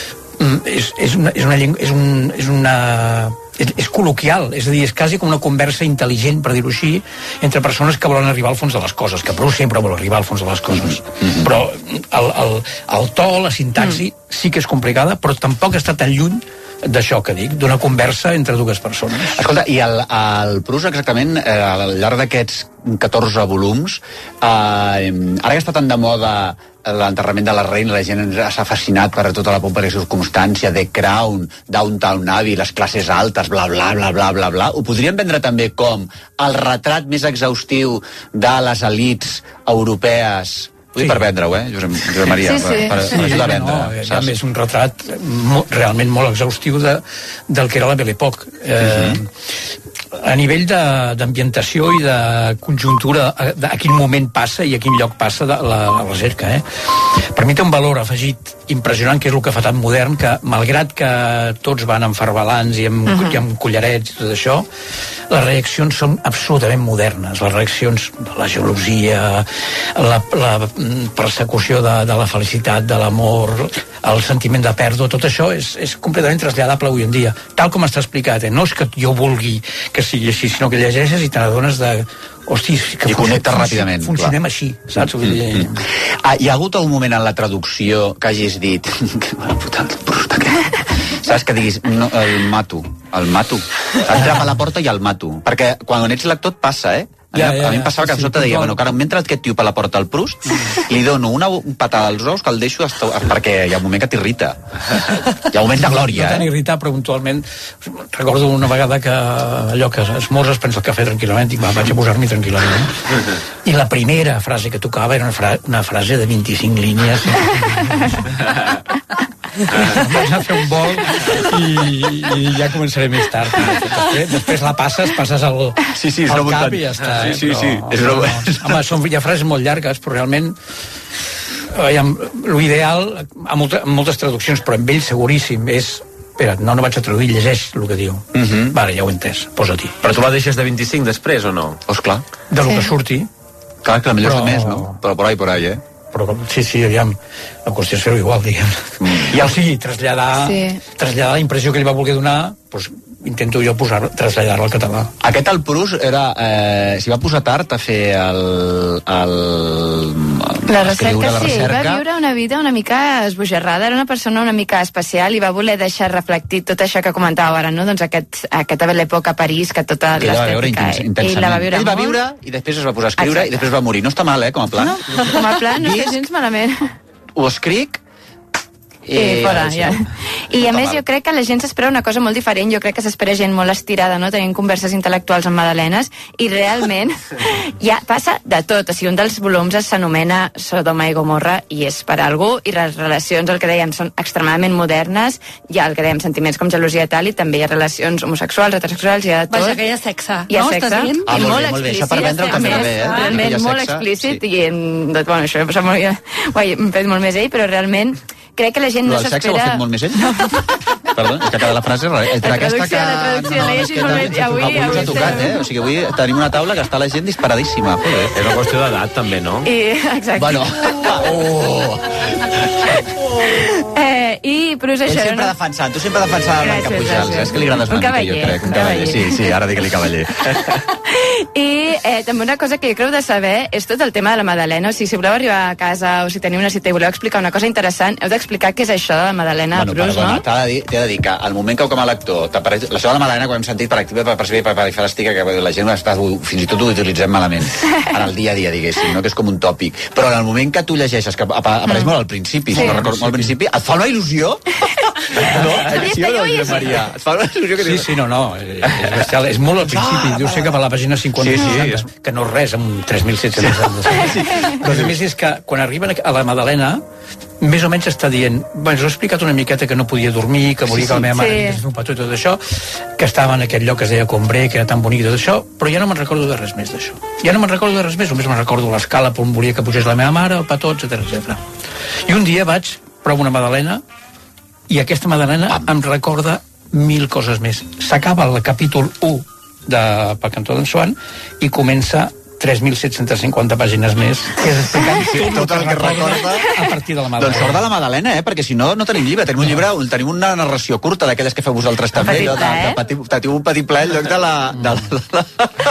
és, és una, és una llengua, és, un, és una és, és col·loquial, és a dir, és quasi com una conversa intel·ligent, per dir-ho així, entre persones que volen arribar al fons de les coses, que Proust sempre vol arribar al fons de les coses, mm-hmm. però el, el, el to, la sintaxi mm. sí que és complicada, però tampoc està tan lluny d'això que dic, d'una conversa entre dues persones. Escolta, i el, el Proust exactament, eh, al llarg d'aquests catorze volums, eh, ara que està tan de moda l'enterrament de la reina, la gent s'ha fascinat per tota la pompa i circumstància, The Crown, Downton Abbey, les classes altes, bla, bla, bla, bla, bla, bla. Ho podríem vendre també com el retrat més exhaustiu de les elites europees. Ho dic sí. per vendre-ho, eh, Josep, Josep Maria, sí, sí. per, per, per ajudar a vendre. No, ja és un retrat mo, realment molt exhaustiu de, del que era la Belle Époque. Eh, uh-huh. A nivell d'ambientació i de conjuntura, a, a quin moment passa i a quin lloc passa de la, la recerca, eh? Per mi té un valor afegit impressionant, que és el que fa tan modern, que malgrat que tots van amb farbalans i amb, uh-huh. i amb collarets i tot això, les reaccions són absolutament modernes. Les reaccions de la gelosia, la, la persecució de, de la felicitat, de l'amor, el sentiment de pèrdua, tot això és, és completament traslladable avui en dia. Tal com està explicat, eh? No és que jo vulgui que sigui així, sinó que llegeixes i te n'adones de... Hosti, que I connectes ràpidament. Funcionem clar. Així, saps? Vull dir... Ah, hi ha hagut un moment en la traducció que hagis dit... Mare puta, el Proust aquest... Saps? Que diguis, no, el mato, el mato. Entra a la porta i el mato. Perquè quan ets lector et passa, eh? Ja, ja, ja, a mi em passava que sí, sota deia, bueno, cara, m'entra aquest tio per la porta al Proust, li dono una patada als ous que el deixo hasta, perquè hi ha un moment que t'irrita. Hi ha un moment de glòria, no, no tan eh? irritar, però puntualment recordo una vegada que allò que esmorzes, prens el cafè tranquil·lament, i va, vaig a posar-m'hi tranquil·lament. I la primera frase que tocava era una, fra una frase de vint-i-cinc línies. Vaig a fer un vol i, i ja començaré més tard. Després, després la passes, passes al, sí, sí, al cap i ja està. Sí, sí, però, sí. És però, no. Home, són ja frases molt llargues, però realment l'ideal, amb, molta, amb moltes traduccions, però amb ell seguríssim, és espera, no, no vaig a traduir, llegeix el que diu. Uh -huh. Vale, ja ho he entès, posa-t'hi. Però tu la deixes de vint-i-cinc després, o no? Pues clar. De lo sí. que surti. Clar, que la millor però... és de més, no? Però por ahí, por ahí, eh? Però sí, sí, aviam, la qüestió és fer-ho igual, diguem. Mm. I o sigui, traslladar, sí. traslladar la impressió que li va voler donar, doncs intento jo posar traslladar-la al català. Aquest el Proust era, eh, s'hi va posar tard a fer el... el la recerca, la recerca, sí, va viure una vida una mica esbojarrada, era una persona una mica especial i va voler deixar reflectir tot això que comentàveu ara, no? Doncs aquest, aquesta bella època a París, que tota l'estètica... Ell la va viure Ell va viure i després es va posar a escriure Exacte. I després va morir. No està mal, eh, com a plan. No, com a plan no està gens malament. Ho escric I, I fora, ja. I a més jo crec que la gent s'espera una cosa molt diferent, jo crec que s'espera gent molt estirada, no? Tenint converses intel·lectuals amb madalenes, i realment ja passa de tot, o sigui, un dels volums s'anomena Sodoma i Gomorra i és per a algú, i les relacions, el que dèiem, són extremadament modernes, hi ha el que dèiem sentiments com gelosia i tal, i també hi ha relacions homosexuals, heterosexuals, hi ha tot. Vaja, que hi ha sexe, hi ha no? sexe, Estàs dient? Ah, i molt, molt explícit, això per vendre també bé, eh? Realment molt explícit, sí. I doncs, bueno, això ja, ho he fet molt més ell, però realment crec que la gent no s'espera... El sexe ho ha fet molt més ell? No. Perdó, és que cada la frase... Entre la traducció, que... la traducció, no, no, és que molt més... Avui, avui, avui ha tocat, eh? O sigui, avui tenim una taula que està la gent disparadíssima. Joder. És una qüestió d'edat, també, no? I, exacte. Bueno. Oh. eh, I, però és això... Ell sempre no? defensant, tu sempre defensant el Blanca Pujals. És que li agrades una mica, jo crec. Un cavaller. Sí, sí, ara digue-li cavaller. I eh, també una cosa que jo creu de saber és tot el tema de la Madalena. O sigui, si voleu arribar a casa o si teniu una cita i voleu explicar una cosa interessant, heu d'explicar què és això de la Madalena bueno, de Proust, perdona, no? T'he de, dir, de dir que al moment que com a lector t'apareix... La seva de la Madalena, quan hem sentit per activa, per percebre, per perifràstica, que la gent està, fins i tot ho utilitzem malament en el dia a dia, diguéssim, no? Que és com un tòpic. Però en el moment que tu llegeixes, que apareix mm. molt al principi, sí. Si no recordo molt al principi, et fa una il·lusió? No? Sí o no, Josep Maria? Et fa una il·lusió que... Sí, sí, no, no. És bestial. És molt al principi. Jo sé que per la pàgina cinquanta sí, sí, és... que no és res, amb tres mil set-cents anys. Sí. Però a més és que quan arriben a la Madalena més o menys està dient, bueno, us he explicat una miqueta que no podia dormir, que moria sí, sí, que la meva mare sí. un petó i tot això, que estava en aquest lloc que es deia Combré, que era tan bonic i tot això, però ja no me'n recordo de res més d'això. Ja no me'n recordo de res més, només me'n recordo l'escala on volia que pugés la meva mare, el petó, etcètera, etcètera. I un dia vaig, provo una Madalena, i aquesta Madalena ah. em recorda mil coses més. S'acaba el capítol u de Pel cantó d'en Swan i comença tres mil set-cents cinquanta pàgines més, que és explicant Sí, tot, tot el que recorda a partir de la Madalena. Doncs sort de la Madalena, eh? Perquè si no, no tenim llibre. Tenim un llibre, tenim una narració curta d'aquelles que feu vosaltres també. petit allò de, ple, de, eh? petit, tenim un petit ple en lloc de la... De la...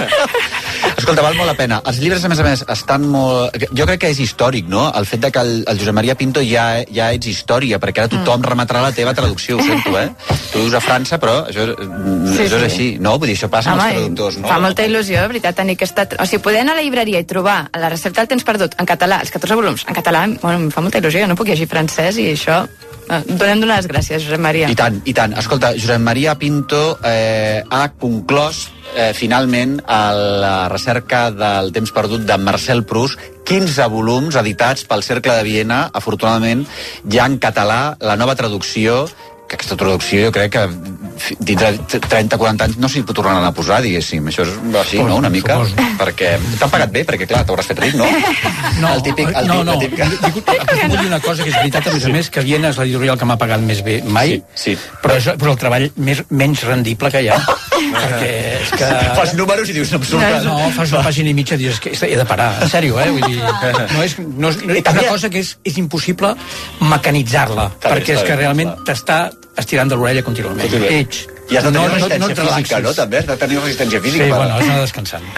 Escolta, val molt la pena. Els llibres, a més a més, estan molt... Jo crec que és històric, no? El fet de que el, el Josep Maria Pinto ja, ja ets història, perquè ara tothom mm. remetrà la teva traducció, ho sento, eh? Tu vius a França, però això, Sí, això és sí. així. No? Vull dir, això passa amb Home, els traductors, no? fa molta il·lusió, de veritat, tenir aquesta... O sigui, poder anar a la llibreria i trobar a la recepta del temps perdut en català, els catorze volums en català, bueno, em fa molta il·lusió, jo no puc llegir francès i això... Eh, donem donar les gràcies, Josep Maria. I tant, i tant. Escolta, Josep Maria Pinto eh, ha conclòs eh, finalment a la recerca del temps perdut de Marcel Proust, quinze volums editats pel Cercle de Viena, afortunadament ja en català, la nova traducció, que aquesta traducció jo crec que dintre de trenta quaranta anys no s'hi tornaran a posar, diguéssim. Això és així, no?, una mica. Perquè t'han pagat bé, perquè clar, t'hauràs fet ric, no? No, el típic, el no, no. típic, el típic... Vull dir una cosa que és veritat, a més a més, que Viena és l'editorial que m'ha pagat més bé mai, sí, sí. Però, és, però el treball més, menys rendible que hi ha. Perquè és que... Fas números i dius, no em surten. No, fas una pàgina i mitja i dius, que he de parar. En sèrio, eh? Vull dir, no és, no és, és una cosa que és, és impossible mecanitzar-la, perquè és que realment t'està estirant de l'orella contínuament. Ets. I has de tenir no, resistència no, no física, no? També has de tenir resistència física. Sí, per... bueno, has d'anar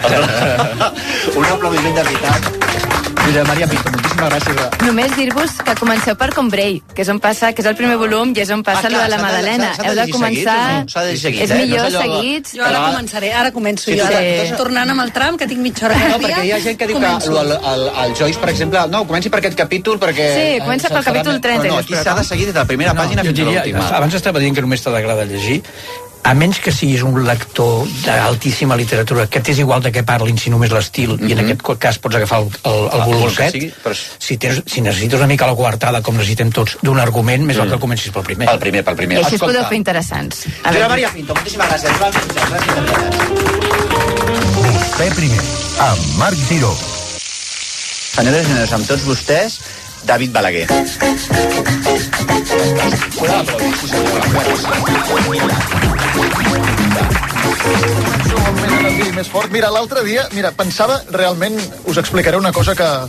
descansant. Un aplaudiment de veritat. Josep Maria Pinto, moltíssimes gràcies. Només dir-vos que comenceu per Combrei, que és on passa, que és el primer volum i és on passa Ah, clar, lo de la s'ha de- Madalena. s'ha de Heu de llegir començar... seguits, no? S'ha de llegir seguits, és eh? millor No és allò- seguits. Jo ara començaré, ara començo Sí, jo. Ara, sí. tornant amb el tram, que tinc mitja hora cada No, dia, perquè hi ha gent que diu començo. que el, el, el Joyce, per exemple, no, comenci per aquest capítol perquè... Sí, comença pel capítol trenta. No, no, aquí s'ha de seguir des de la primera pàgina jo fins a diria, l'última. abans estava dient que només t'ha d'agradar llegir, a menys que siguis un lector d'altíssima literatura, que t'és igual de què parlin si només l'estil, mm -hmm. i en aquest cas pots agafar el, el, el volum set, sigui, però... si, tens, si necessites una mica la coartada, com necessitem tots, d'un argument, més val que comencis pel primer. Pel primer, pel primer. I així es podeu fer interessants. A Josep veure. Maria Pinto, moltíssimes gràcies. Gràcies. Vostè primer, amb Marc Giró. Senyores i senyors, amb tots vostès, David Balaguer. Més fort. Mira, l'altre dia, mira, pensava, realment, us explicaré una cosa que...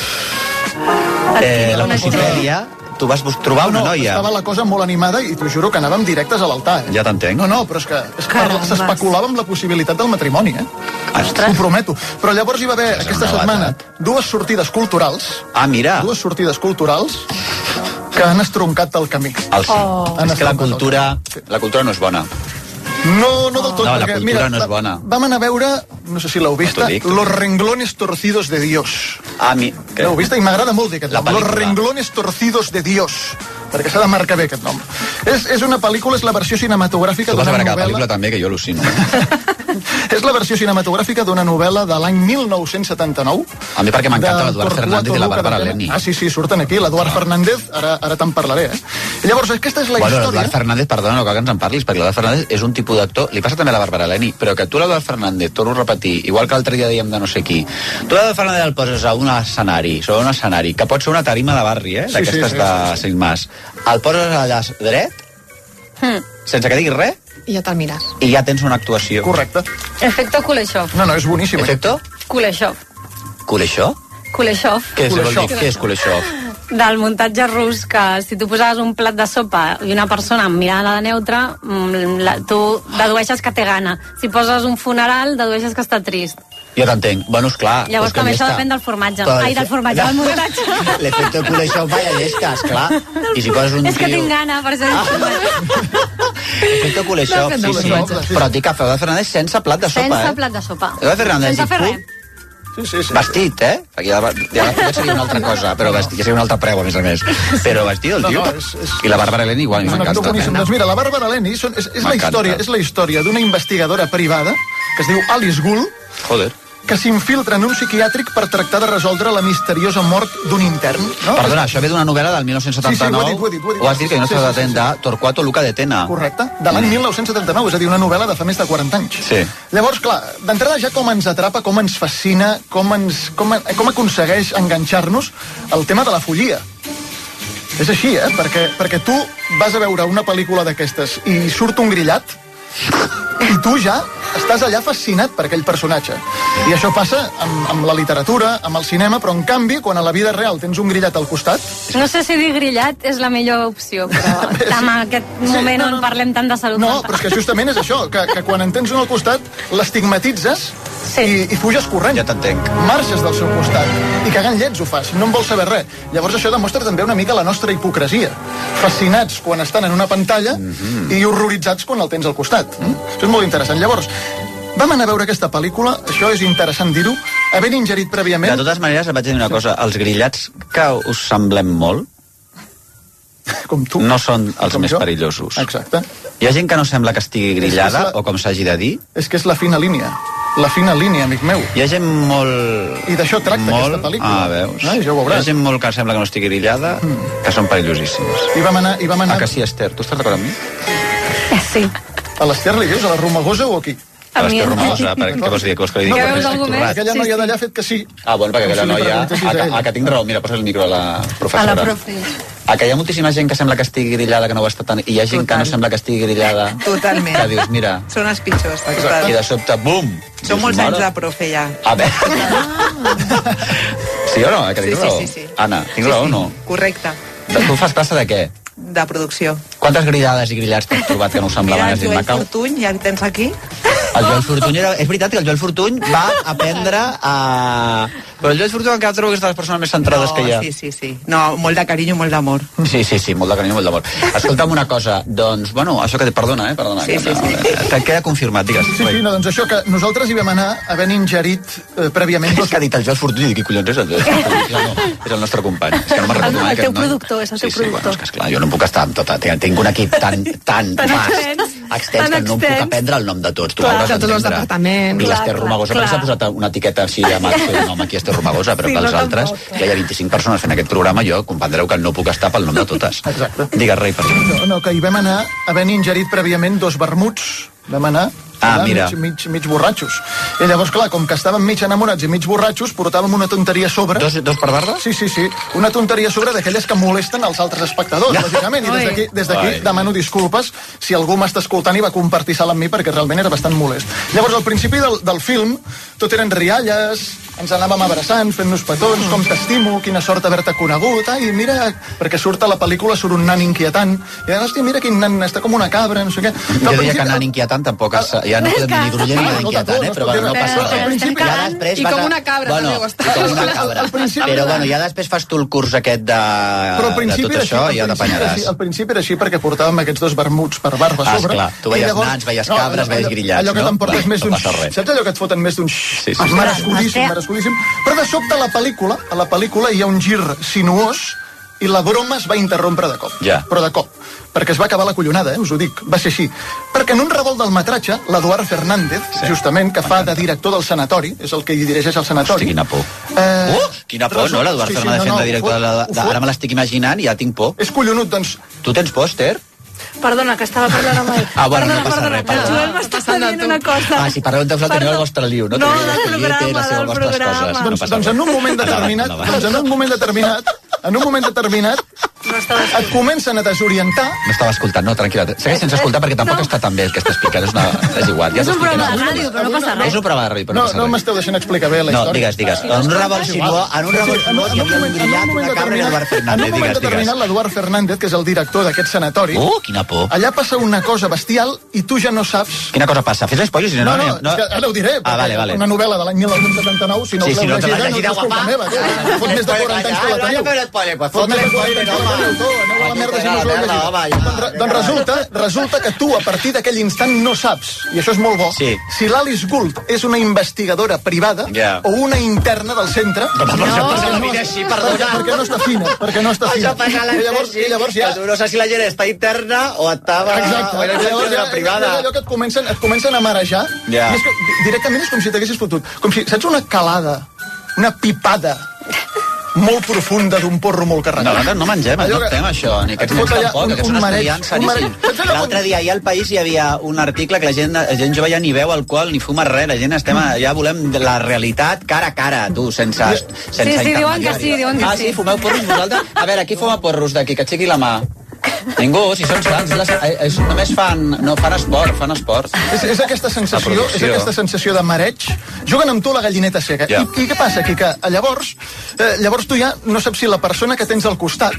Eh, la Wikipedia, tu vas trobar una no, noia. Estava la cosa molt animada i t'ho juro que anàvem directes a l'altar. Eh? Ja t'entenc. No, no, però és que és que s'especulava amb la possibilitat del matrimoni, eh? T'ho prometo. Però llavors hi va haver aquesta setmana dues sortides culturals. Ah, mira. Dues sortides culturals que han estroncat el camí. El sí. Oh. És que la cultura, la cultura no és bona. No, no del tot. No, la perquè, cultura mira, no és bona. Vam anar a veure, no sé si l'heu vista, No t'ho dic. Los renglones torcidos de Dios. Ah, mi... L'heu vista? I m'agrada molt dir aquest La nom. Los pel·lícula. renglones torcidos de Dios. Perquè s'ha de marcar bé aquest nom. És, és una pel·lícula, és la versió cinematogràfica Tu vas a d'una veure cada novel·la... pel·lícula també, que jo al·lucino. És la versió cinematogràfica d'una novel·la de l'any mil nou-cents setanta-nou. A mi perquè m'encanta de l'Eduard Torquato Fernández i la Luca Bàrbara de Tena. Leni. Ah, sí, sí, surten aquí. L'Eduard Fernández, ara, ara te'n parlaré, eh? I llavors, aquesta és la Bueno, història... l'Eduard Fernández, perdona, no cal que ens en parlis, perquè l'Eduard Fernández és un tipus d'actor, li passa també a la Bàrbara Leni, però que tu l'Eduard Fernández, torno a repetir, igual que l'altre dia dèiem de no sé qui, tu l'Eduard Fernández el poses a un escenari, sobre un escenari, que pot ser una tarima de barri, eh, Sí, d'aquestes sí, sí, de Saint Mas, el poses allà dret, Hmm. sense que diguis res, I ja te'l mires. i ja tens una actuació. Correcte. Efecto Kuleshov. No, no, és boníssim. Efecto? Kuleshov. Kuleshov? Kuleshov. Què, vol dir? Què és Kuleshov? Del muntatge rus, que si tu posaves un plat de sopa i una persona amb mirada de neutre, mm, la, tu dedueixes que té gana. Si poses un funeral, dedueixes que està trist. Jo t'entenc. Bueno, esclar. Llavors és que també això llesta. depèn del formatge. Però Ai, del formatge, del muntatge. L'efecte Kuleshov, vaya llesta, esclar. I si poses un És que tio... tinc gana, per això. Efecte Kuleshov, sí, sí. Però dic que Eduard Fernández sense plat de sopa, Sense eh? plat de sopa. Eduard Fernández Sense i fer tu... res. Sí, sí, sí. Vestit, eh? Perquè ja, ja, ja seria una altra cosa, però vestit, ja seria un altre preu, a més a més. Però vestit, el No, tio... no, és- és- I la Bàrbara Leni igual, És un actor boníssim. m'encanta. Doncs mira, la Bàrbara Leni són, és, és, la M'encanta. història, és la història d'una investigadora privada que es diu Alice Gould, Joder. que s'infiltra en un psiquiàtric per tractar de resoldre la misteriosa mort d'un intern. No? Perdona, això ve d'una novel·la del dinou setanta-nou. Sí, sí, ho he dit, ho he dit, ho he dit. Ho has dit, que jo no Sí, estava sí, sí, atent, de Torquato Luca de Tena. Correcte, de l'any mil nou-cents setanta-nou, és a dir, una novel·la de fa més de quaranta anys. Sí. Llavors, clar, d'entrada ja com ens atrapa, com ens fascina, com, ens, com, com aconsegueix enganxar-nos el tema de la follia. És així, eh? Perquè, perquè tu vas a veure una pel·lícula d'aquestes i surt un grillat i tu ja estàs allà fascinat per aquell personatge. I això passa amb, amb la literatura, amb el cinema, però en canvi, quan a la vida real tens un grillat al costat... No sé si dir grillat és la millor opció, però en aquest moment sí, no, no, on parlem tant de salut no, mental. Però és que justament és això, que, que quan en tens un al costat, l'estigmatitzes sí. i, i fuges corrent. Ja t'entenc. Marxes del seu costat. I cagant llets ho fas, no en vols saber res. Llavors això demostra també una mica la nostra hipocresia. Fascinats quan estan en una pantalla mm-hmm. i horroritzats quan el tens al costat. Mm? Això és molt interessant. Llavors, vam anar a veure aquesta pel·lícula, això és interessant dir-ho, havent ingerit prèviament... De totes maneres, et vaig dir una cosa, els grillats que us semblem molt, com tu. No són els com més jo. perillosos. Exacte. Hi ha gent que no sembla que estigui grillada, la... o com s'hagi de dir. És que és la fina línia. La fina línia, amic meu. Hi ha gent molt... I d'això tracta molt... aquesta pel·lícula. Ah, veus. Ah, ja ho veuràs. Hi ha gent molt que sembla que no estigui grillada, mm. que són perillosíssims. I vam anar... I vam anar... Ah, que sí, Esther? Tu estàs d'acord amb mi? Sí. A l'Esther li dius? A la Romagosa o aquí? A l'Esther Romagosa, per, què vols dir? Què vols que li digui? No, perquè algú més? Aquella noia d'allà ha fet que sí. Ah, bueno, perquè aquella noia... Ah, que tinc raó, mira, posa el micro a la professora. A la profe. Ah, que hi ha moltíssima gent que sembla que estigui grillada, que no ho està tant, i hi ha gent Total. que no sembla que estigui grillada. Totalment. Que dius, mira... Són els pitjors. I de sobte, bum! Són molts anys de profe, ja. A veure... Sí o no? Que tinc sí, raó? Sí, sí, sí. Anna, tinc sí, raó sí. o no? Correcte. Tu fas classe de què? De producció. Quantes grillades i grillats t'has trobat que no ho semblaven? Mira, el Joel Fortuny, ja el tens aquí. El Joel Fortuny era... És veritat que el Joel Fortuny va aprendre a... Però el Joel Fortuny encara trobo que és de les persones més centrades no, que hi ha. Sí, sí, sí. No, molt de carinyo, molt d'amor. Sí, sí, sí, molt de carinyo, molt d'amor. Escolta'm una cosa, doncs, bueno, això que... Perdona, eh? Perdona. Sí, sí, sí. sí. Te queda confirmat, digues. Sí, sí, no, doncs això, que nosaltres hi vam anar havent ingerit eh, prèviament... És que ha dit el Joel Fortuny, qui collons és el Joel Fortuny? No, és el nostre company. És que no me'n recordo mai. El teu productor, és el teu productor. Bueno, és que esclar, jo no puc estar amb tota... Tinc un equip tan, tan, tan vast, extens, que no em puc aprendre el nom de tots. Tu clar, de tots els departaments. I l'Ester Romagosa, per s'ha posat una etiqueta així amb el seu nom aquí,Ester Romagosa, però sí, pels no altres, que hi ha vint-i-cinc persones fent aquest programa, jo comprendreu que no puc estar pel nom de totes. Exacte. Digues, Rei, per exemple. No, no, que hi vam anar havent ingerit prèviament dos vermuts, vam anar Ah, allà, mira. mig, mig, mig borratxos. I llavors, clar, com que estàvem mig enamorats i mig borratxos, portàvem una tonteria a sobre. Dos, dos per barra? Sí, sí, sí. Una tonteria a sobre d'aquelles que molesten els altres espectadors, no. lògicament. I des d'aquí des d'aquí demano disculpes si algú m'està escoltant i va compartir sal amb mi, perquè realment era bastant molest. Llavors, al principi del, del film, tot eren rialles, ens anàvem abraçant, fent-nos petons, com t'estimo, quina sort haver-te conegut, ai, mira, perquè surt a la pel·lícula, surt un nan inquietant, i ara, hòstia, mira quin nan, està com una cabra, no sé què. Jo diria que nan inquietant tampoc és, ja no podem dir grullent ni inquietant, eh? Però bueno, no passa res. Ja després I com una cabra, bueno, també ho està. I com una cabra. Però bueno, ja després fas tu el curs aquest de, de tot això i ja t'apanyaràs. Al principi era així perquè portàvem aquests dos vermuts per barba a sobre. Ah, esclar, tu veies nans, veies cabres, veies grillats, no? Allò que t'emportes més d'un... Saps allò que et foten més d'un... Merescudíssim, merescudíssim. Però de sobte a la pel·lícula, a la pel·lícula hi ha un gir sinuós i la broma es va interrompre de cop. Ja. Però de cop. Perquè es va acabar la collonada, eh? Us ho dic. Va ser així. Perquè en un revolt del metratge, l'Eduard Fernández, sí. justament, que fa de director del sanatori, és el que hi dirigeix el sanatori... Hosti, quina por. Eh... Uh, quina por, no? L'Eduard sí, sí, Fernández no, no, fent de director de la... De... Ara me l'estic imaginant i ja tinc por. És collonut, doncs... Tu tens por, Esther? Perdona, que estava parlant amb ell. Ah, bueno, perdona, no passa perdona, res. Perdona. El Joel m'està dient una cosa. Ah, si parleu de vosaltres, teniu el vostre liu, no? No, teniu del programa, del programa. Doncs, doncs en un moment determinat, doncs en un moment determinat, en un moment determinat, et comencen a desorientar. No estava escoltant, no, tranquil·la. Segueix sense escoltar perquè tampoc està tan bé el que està explicant. És, una... és igual. Ja és un programa de ràdio, però no passa res. És un programa de ràdio, però no, no passa res. No m'esteu deixant explicar bé la història. No, digues, digues. En un revolt sinuós, en un revolt sinuós hi havia un grillat, una cabra i l'Eduard Fernández. En un moment determinat, l'Eduard Fernández, que és el director d'aquest sanatori... Uh, quina por. Allà passa una cosa bestial i tu ja no saps... Quina cosa passa? Fes spoilers? No, no, no, és que ara ho diré. Ah, vale, vale. Una novel·la de l'any mil nou-cents setanta-nou, si no sí, us si no l'heu llegit, no és culpa meva. Fot més de quaranta anys que la teniu. Fot més de quaranta anys que la teniu. Aneu a la merda si no us l'heu llegit. Doncs resulta, resulta que tu, a partir d'aquell instant, no saps, i això és molt bo, sí. si l'Alice Gould és una investigadora privada yeah. o una interna del centre. No, no, no, perquè no, així, perdona. Perquè no està fina, perquè no està fina. I llavors, i llavors ja... No sé si la gent està interna o estava... Exacte. O era llavors ja, privada. És allò que et comencen, et comencen a marejar. Yeah. I és que, directament és com si t'haguessis fotut. Com si, saps, una calada, una pipada molt profunda d'un porro molt carregat. No, no mengem, no fem això, ni aquests nens tampoc, aquests són estudiants saníssims. L'altre dia ahir al País hi havia un article que la gent, la gent jove ja ni beu alcohol ni fuma res, la gent estem, ja volem la realitat cara a cara, tu, sense, sense sí, sí, diuen que sí, diuen que ah, sí. Ah, sí, fumeu porros vosaltres? A veure, qui fuma porros d'aquí, que aixequi la mà. Ningú, si són sants, les, és, només fan, no, fan esport, fan esport. És, és aquesta sensació, és aquesta sensació de mareig. Juguen amb tu la gallineta seca. Yeah. I, I què passa aquí? Que llavors, eh, llavors tu ja no saps si la persona que tens al costat,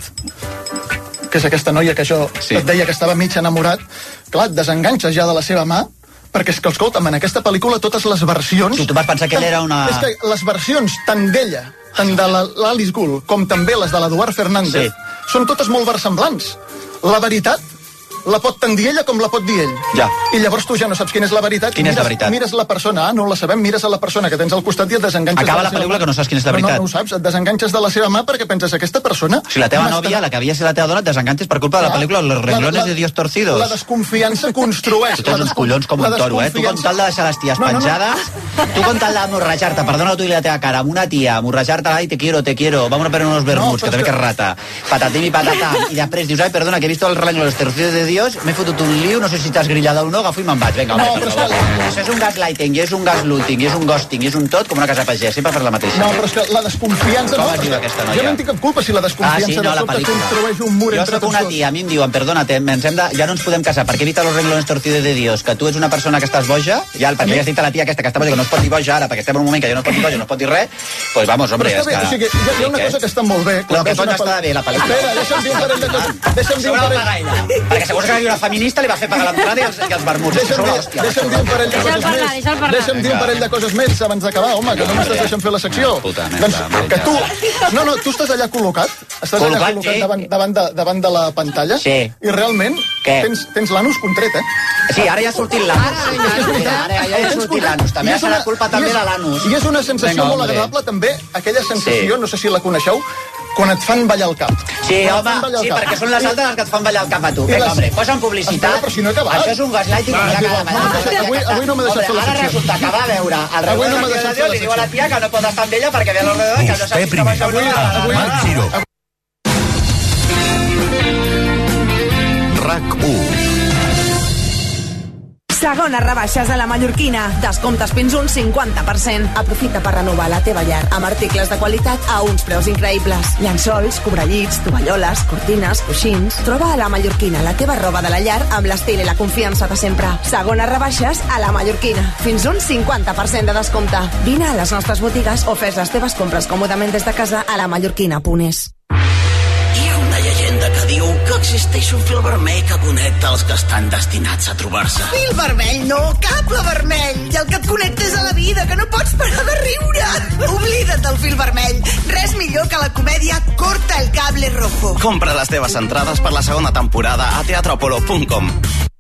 que és aquesta noia que jo sí. et deia que estava mig enamorat, clar, et desenganxes ja de la seva mà, perquè és que, escolta'm, en aquesta pel·lícula totes les versions... Si tu vas pensar que ella era una... És que les versions tant d'ella, tant de l'Alice Gould, com també les de l'Eduard Fernández, sí. són totes molt versemblants. La veritat la pot tant dir ella com la pot dir ell. Ja. I llavors tu ja no saps quina és la veritat. Quina és la veritat? Mires la persona, ah, no la sabem, mires a la persona que tens al costat i et desenganxes... Acaba de la, la pel·lícula mà. que no saps quina és la veritat. No, no, no ho saps, et desenganxes de la seva mà perquè penses, aquesta persona... Si la teva nòvia, la que havia sigut la teva dona, et desenganxes per culpa de la pel·lícula Los renglones de Dios torcidos. La desconfiança construeix. Tu tens uns collons com un toro, eh? Tu com tal de deixar les ties penjades, tu com tal d'amorrajar-te, perdona tu i la teva cara, amb una tia, amorrajar-te, ai, te quiero, te quiero, vamos a poner unos vermuts, que també que rata, patatim i patatam, i després dius, ai, perdona, que he visto el renglones torcidos de Dios, m'he fotut un lío, no sé si t'has grillada o no, agafo i me'n vaig. Vinga, home, no, per favor. Això és un gaslighting, i és un gaslooting, i és un ghosting, i és un tot com una casa pagès, sempre per la mateixa. No, però és que la desconfiança... Com es diu aquesta noia? Jo no en tinc cap culpa si la desconfiança ah, sí, no, de sobte construeix un mur jo entre tots dos. Jo soc una tia, a mi em diuen, perdónate, ens hem de, ja no ens podem casar, perquè he dit a los renglones torcidos de Dios que tu ets una persona que estàs boja, ja, perquè ja has dit a la tia aquesta que està boja, que no es pot dir boja ara, perquè estem en un moment que ja no es pot dir boja, no es pot dir res, pues vamos, hombre, és que... O sigui, hi ha una cosa que està molt bé... Lo que coño està bé, la pel·lícula. Espera, deixa'm dir un parell de coses. Deixa'm dir un parell... Perquè segons que una feminista li va fer pagar l'entrada i els, i els vermuts. Deixa'm dir, deixa'm dir un parell de coses més. Deixa'm dir un parell de coses més abans d'acabar, home, que no m'estàs deixant fer la secció. Doncs que tu... No, no, tu estàs allà col·locat, estàs allà col·locat davant, davant, de, davant de la pantalla i realment tens, tens l'anus contret, eh? Sí, ara ja ha sortit l'anus. Ara ja ha sortit l'anus. També serà culpa també de l'anus. I és una sensació molt agradable, també, aquella sensació, no sé si la coneixeu, quan et fan ballar el cap. Sí, home, sí, perquè són les altres les que et fan ballar el cap a tu. Vinga, hombre, posa'n publicitat. Però si no he acabat. Això és un gaslighting. Avui no m'ha deixat fer la secció. Ara resulta que va a veure el rellotge de Déu, li diu a la tia que no pot estar amb ella perquè ve a l'ordinador que no sap si estava això o no. RAC u. Segones rebaixes a la Mallorquina. Descomptes fins un cinquanta per cent. Aprofita per renovar la teva llar amb articles de qualitat a uns preus increïbles. Llençols, cobrellits, tovalloles, cortines, coixins. Troba a la Mallorquina la teva roba de la llar amb l'estil i la confiança de sempre. Segones rebaixes a la Mallorquina. Fins un cinquanta per cent de descompte. Vine a les nostres botigues o fes les teves compres còmodament des de casa a la mallorquina punt es. Hi ha una llegenda que diu que existeix un fil vermell que connecta els que estan destinats a trobar-se. Fil vermell, no, cable vermell. I el que et connecta és a la vida, que no pots parar de riure. Oblida't del fil vermell. Res millor que la comèdia Corta el cable rojo. Compra les teves entrades per la segona temporada a teatropolo punt com.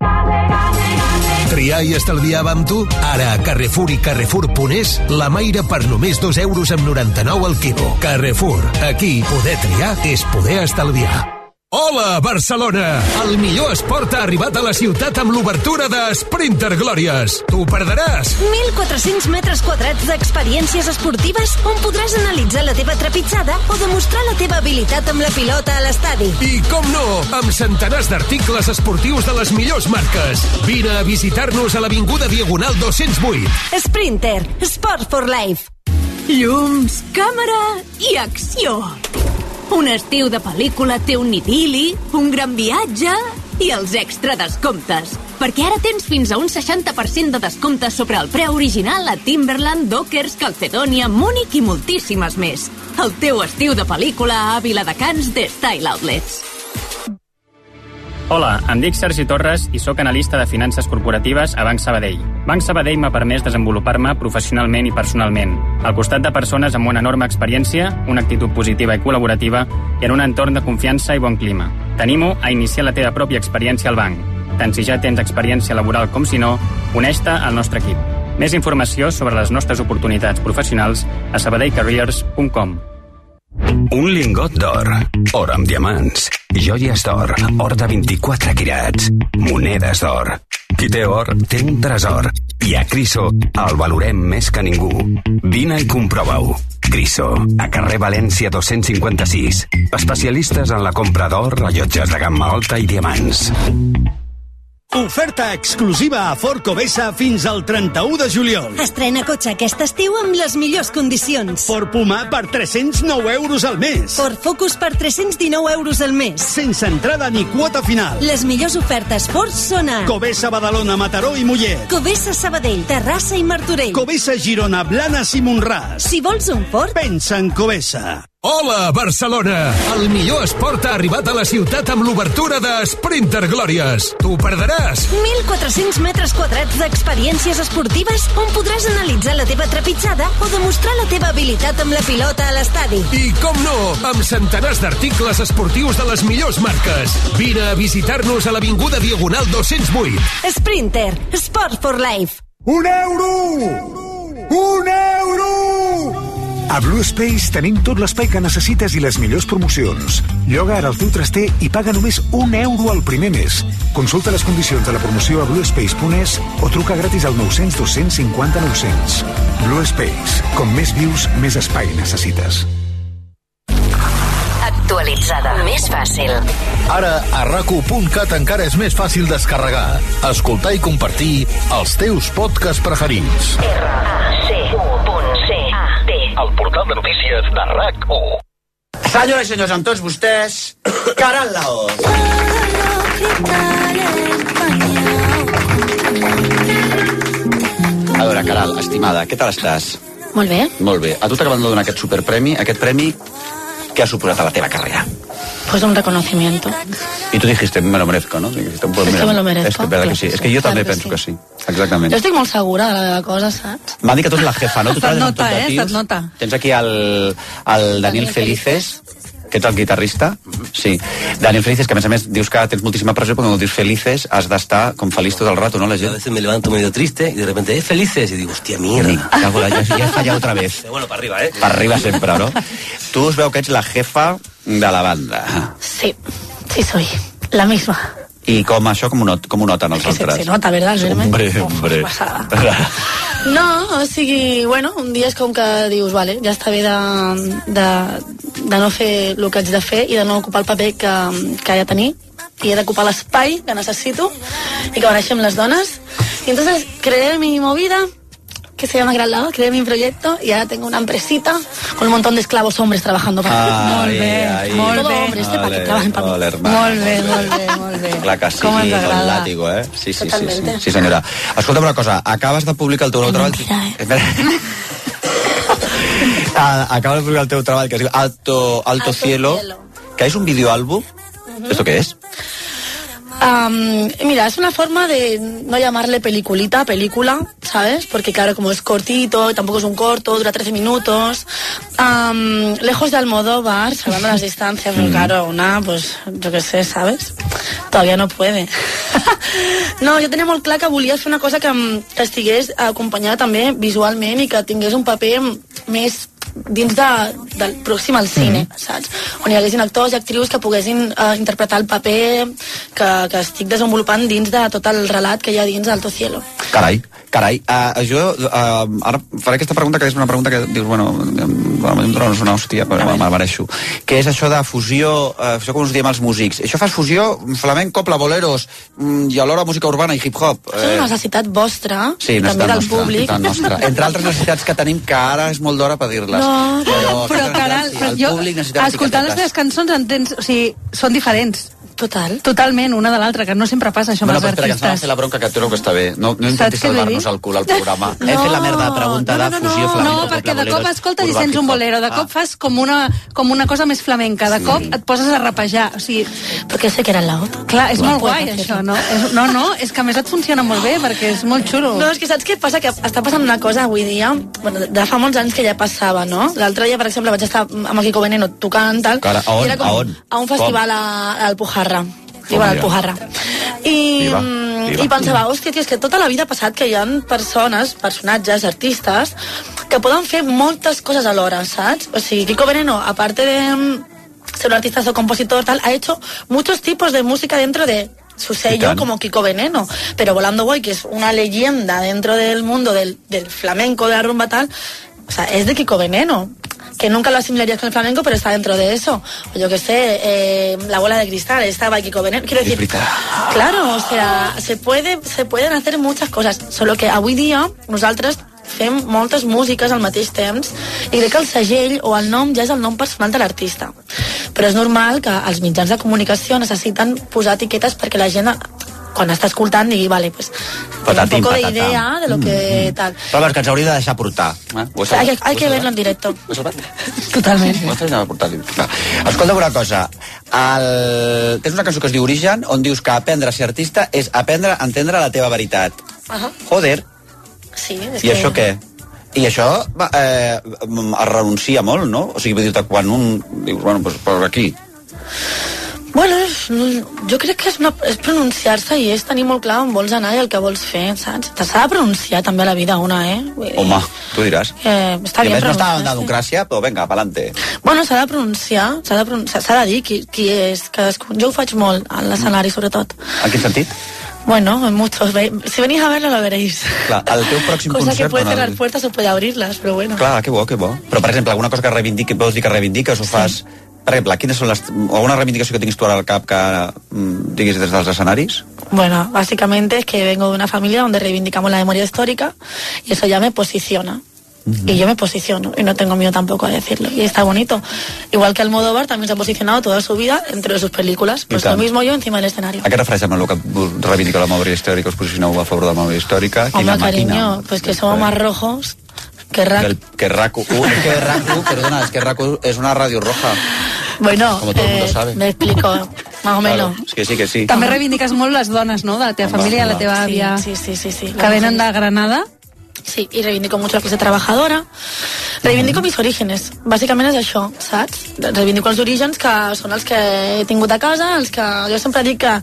Triar i estalviar amb tu? Ara a Carrefour i Carrefour punt es la maire per només dos euros amb noranta-nou al quilo. Carrefour, aquí poder triar és poder estalviar. Hola, Barcelona! El millor esport ha arribat a la ciutat amb l'obertura de Sprinter Glòries. T'ho perdràs! mil quatre-cents metres quadrats d'experiències esportives on podràs analitzar la teva trepitjada o demostrar la teva habilitat amb la pilota a l'estadi. I com no, amb centenars d'articles esportius de les millors marques. Vine a visitar-nos a l'Avinguda Diagonal dos-cents vuit. Sprinter, Sport for Life. Llums, càmera i acció. Un estiu de pel·lícula té un idil·li, un gran viatge i els extra descomptes. Perquè ara tens fins a un seixanta per cent de descompte sobre el preu original a Timberland, Dockers, Calcedonia, Múnich i moltíssimes més. El teu estiu de pel·lícula a Viladecans de Style Outlets. Hola, em dic Sergi Torres i sóc analista de finances corporatives a Banc Sabadell. Banc Sabadell m'ha permès desenvolupar-me professionalment i personalment, al costat de persones amb una enorme experiència, una actitud positiva i col·laborativa i en un entorn de confiança i bon clima. T'animo a iniciar la teva pròpia experiència al banc. Tant si ja tens experiència laboral com si no, uneix-te al nostre equip. Més informació sobre les nostres oportunitats professionals a sabadell careers punt com. Un lingot d'or, or amb diamants, joies d'or, or de vint-i-quatre quirats, monedes d'or. Qui té or, té un tresor. I a Criso el valorem més que ningú. Vine i comprova-ho. Criso, a carrer València dos-cents cinquanta-sis. Especialistes en la compra d'or, rellotges de gamma alta i diamants. Oferta exclusiva a Ford Covesa fins al trenta-u de juliol. Estrena cotxe aquest estiu amb les millors condicions. Ford Puma per tres-cents nou euros al mes. Ford Focus per tres-cents dinou euros al mes. Sense entrada ni quota final. Les millors ofertes Ford són a Covesa, Badalona, Mataró i Mollet. Covesa, Sabadell, Terrassa i Martorell. Covesa, Girona, Blanes i Montràs. Si vols un Ford, pensa en Covesa. Hola, Barcelona! El millor esport ha arribat a la ciutat amb l'obertura de Sprinter Glòries. T'ho perdràs! mil quatre-cents metres quadrats d'experiències esportives on podràs analitzar la teva trepitjada o demostrar la teva habilitat amb la pilota a l'estadi. I, com no, amb centenars d'articles esportius de les millors marques. Vine a visitar-nos a l'Avinguda Diagonal dos-cents vuit. Sprinter, Sport for Life. Un euro! Un euro! A Blue Space tenim tot l'espai que necessites i les millors promocions. Lloga ara el teu traster i paga només un euro al primer mes. Consulta les condicions de la promoció a bluespace punt es o truca gratis al nou cents dos cents cinquanta nou-cents. Blue Space. Com més vius, més espai necessites. Actualitzada. Més fàcil. Ara, a raco punt cat encara és més fàcil descarregar, escoltar i compartir els teus podcasts preferits. R A C U punt C A T. El portal de notícies de RAC u. Senyores i senyors, amb tots vostès, Caral Laos. A veure, Caral, estimada, què tal estàs? Molt bé. Molt bé. A tu t'acaben de donar aquest superpremi, aquest premi, què ha suposat a la teva carrera? Pues un reconocimiento. Y tú dijiste, me lo merezco, ¿no? Dijiste, pues, es mira, que me lo merezco. Es que, verdad que sí. Es que jo també Claro que penso que sí. Exactament. Jo estic molt segura de la cosa, saps? M'han dit que tu ets la jefa, no? Tu Se't treballes amb nota, tot de eh? tios. Se't nota. Tens aquí el, el Daniel Daniel Felices, que ets el guitarrista. Sí. Daniel Felices, que a més a més dius que tens moltíssima pressió, perquè quan dius Felices has d'estar com feliç tot el rato, ¿no? La gent. A veces me levanto medio triste y de repente, ¿eh, Felices? Y digo, hostia, mierda. Cago, ya, ya he fallado otra vez. Bueno, para arriba, ¿eh? Per arriba sempre, no? Tu us veu que ets la jefa de la banda. Sí, sí soy. La misma. I com això, com ho, not, com ho noten els Que se, altres? se nota, ¿verdad? Al verme. Hombre, hombre. No, o sigui, bueno, un dia és com que dius, vale, ja està bé de, de, de no fer el que haig de fer i de no ocupar el paper que, que he de tenir i he d'ocupar l'espai que necesito y que mereixem les dones. Y entonces creé mi movida que se llama Gran Lado, creé mi proyecto y ahora tengo una empresita con un montón de esclavos hombres trabajando para mí. Molt bé, molt bé. Todo hombres, eh, para que trabajen para mí. Molt bé, molt bé, molt bé. Clar que sí, Com ens con agrada. látigo, eh? Sí, sí, sí, sí, Totalmente. sí, senyora. Escolta'm una cosa, acabes de publicar el teu nou treball... Espera. Ah, acabas de publicar el teu treball que es diu Alto, Alto, Cielo, que es un videoálbum. ¿Esto qué es? Um, mira, es una forma de no llamarle peliculita, película, ¿sabes? Porque claro, como es cortito, tampoco es un corto, dura trece minutos. Um, lejos de Almodóvar, salvando las distancias, pero claro, una, pues, yo qué sé, ¿sabes? Todavía no puede. No, jo tenia molt clar que volia fer una cosa que, que estigués acompanyada també visualment i que tingués un paper més dins de, del pròxim al cine, mm. saps? On hi haguessin actors i actrius que poguessin uh, interpretar el paper que, que estic desenvolupant dins de tot el relat que hi ha dins d'Alto Cielo. Carai, carai. Uh, jo uh, ara faré aquesta pregunta, que és una pregunta que dius, bueno, em dones una hòstia, però me'l mereixo. Què és això de fusió, uh, això com us diem els músics? Això fas fusió flamenc, copla, boleros i alhora música urbana i hip-hop. Això és una necessitat vostra, sí, també del nostra, públic. Nostra. Entre altres necessitats que tenim, que ara és molt d'hora per dir-les. No, però, però Caral, el jo, públic necessita escoltant les teves cançons entens, o sigui, són diferents. Total. Totalment, una de l'altra, que no sempre passa això amb Bueno, els però espera, que s'ha de artistes. fer la bronca, que trobo que està bé. No, no intentis Saps què vull salvar-nos dir? el cul al programa. No. He fet la merda de pregunta No, no, de no, fusió no, flamenco. no, perquè de boleros, cop escoltes i urbà, sents un hip-hop. bolero, de cop Ah. fas com una, com una cosa més flamenca, de cop et poses a rapejar, o sigui... Perquè sé que era la otra. Clar, és Clar. molt guai això, no? És, no, no, és que a més et funciona molt bé, perquè és molt xulo. No, és que saps què passa? Que està passant una cosa avui dia, bueno, de fa molts anys que ja passava, no? L'altre dia, per exemple, vaig estar amb el Kiko Veneno tocant, tal, Cara, a on? i era com A on? a un festival a, a Alpujarra. Com Iba a era? Alpujarra. I, Viva, viva. I pensava, hòstia, tio, és que tota la vida ha passat que hi ha persones, personatges, artistes, que poden fer moltes coses alhora, saps? O sigui, Kiko Veneno, aparte de ser un artista o compositor, tal, ha hecho muchos tipos de música dentro de su sello como Kiko Veneno, pero Volando Boy, que es una leyenda dentro del mundo del, del flamenco, de la rumba tal, o sea, es de Kiko Veneno. que nunca lo asimilarías con el flamenco, pero está dentro de eso. O yo que sé, eh, La bola de cristal, estaba Kiko Veneno. Quiero decir, claro, o sea, se, puede, se pueden hacer muchas cosas, solo que avui dia nosaltres fem moltes músiques al mateix temps i crec que el segell o el nom ja és el nom personal de l'artista. Però és normal que els mitjans de comunicació necessiten posar etiquetes perquè la gent, quan està escoltant, digui, vale, pues, Patatín, un poco de patata. idea de lo que tal. Però és que ens hauria de deixar portar. Eh? Hay que, hay que verlo en directo. Totalment. Escolta una cosa, el... tens una cançó que es diu Origen, on dius que aprendre a ser artista és aprendre a entendre la teva veritat. Ajá. Joder. Sí, és I que... això què? I això eh, es renuncia molt, no? O sigui, dir-te, quan un dius, bueno, doncs per aquí. Bueno, jo crec que és, una, és pronunciar-se i és tenir molt clar on vols anar i el que vols fer, saps? Te s'ha de pronunciar també a la vida una, eh? Home, tu diràs. Eh, està I a bien més no està en pronunciar-se. democràcia, però vinga, pa'lante. Bueno, s'ha de pronunciar, s'ha de, pronunciar, s'ha de dir qui, qui és cadascun. Jo ho faig molt, a l'escenari, sobretot. En quin sentit? Bueno, en muchos. Si venís a verlo, lo veréis. Clar, el teu pròxim Cosa concert... que puede on el- cerrar puertas o puede abrirlas, però bueno. Clar, que bo, que bo. Però, per exemple, alguna cosa que reivindiques, vols dir que reivindiques o fas... Per exemple, quines són les... alguna reivindicació que tinguis tu ara al cap que mm, diguis des dels escenaris? Bueno, básicamente es que vengo de una familia donde reivindicamos la memoria histórica y eso ya me posiciona. Y yo me posiciono y no tengo miedo tampoco a decirlo y está bonito. Igual que Almodóvar también se ha posicionado toda su vida entre sus películas, pues lo mismo yo encima del escenario. A què refereix amb el que reivindica la memòria històrica? Us posicioneu a favor de la memòria històrica? Hombre, cariño, pues que somos más rojos que rac. El, que RAC u, es que RAC u, perdona, es que RAC u es una radio roja. Bueno, Como todo el mundo eh, sabe. me explico, más o menos. Claro, és que sí, que sí. També reivindiques molt les dones, no?, de la teva Home, família, home. la teva Sí, àvia, sí, sí, sí, sí. que venen de Granada. Sí, i reivindico mucho la clase trabajadora. Reivindico mis orígenes. Bàsicament és això, saps? Reivindico els orígens que són els que he tingut a casa, els que jo sempre dic que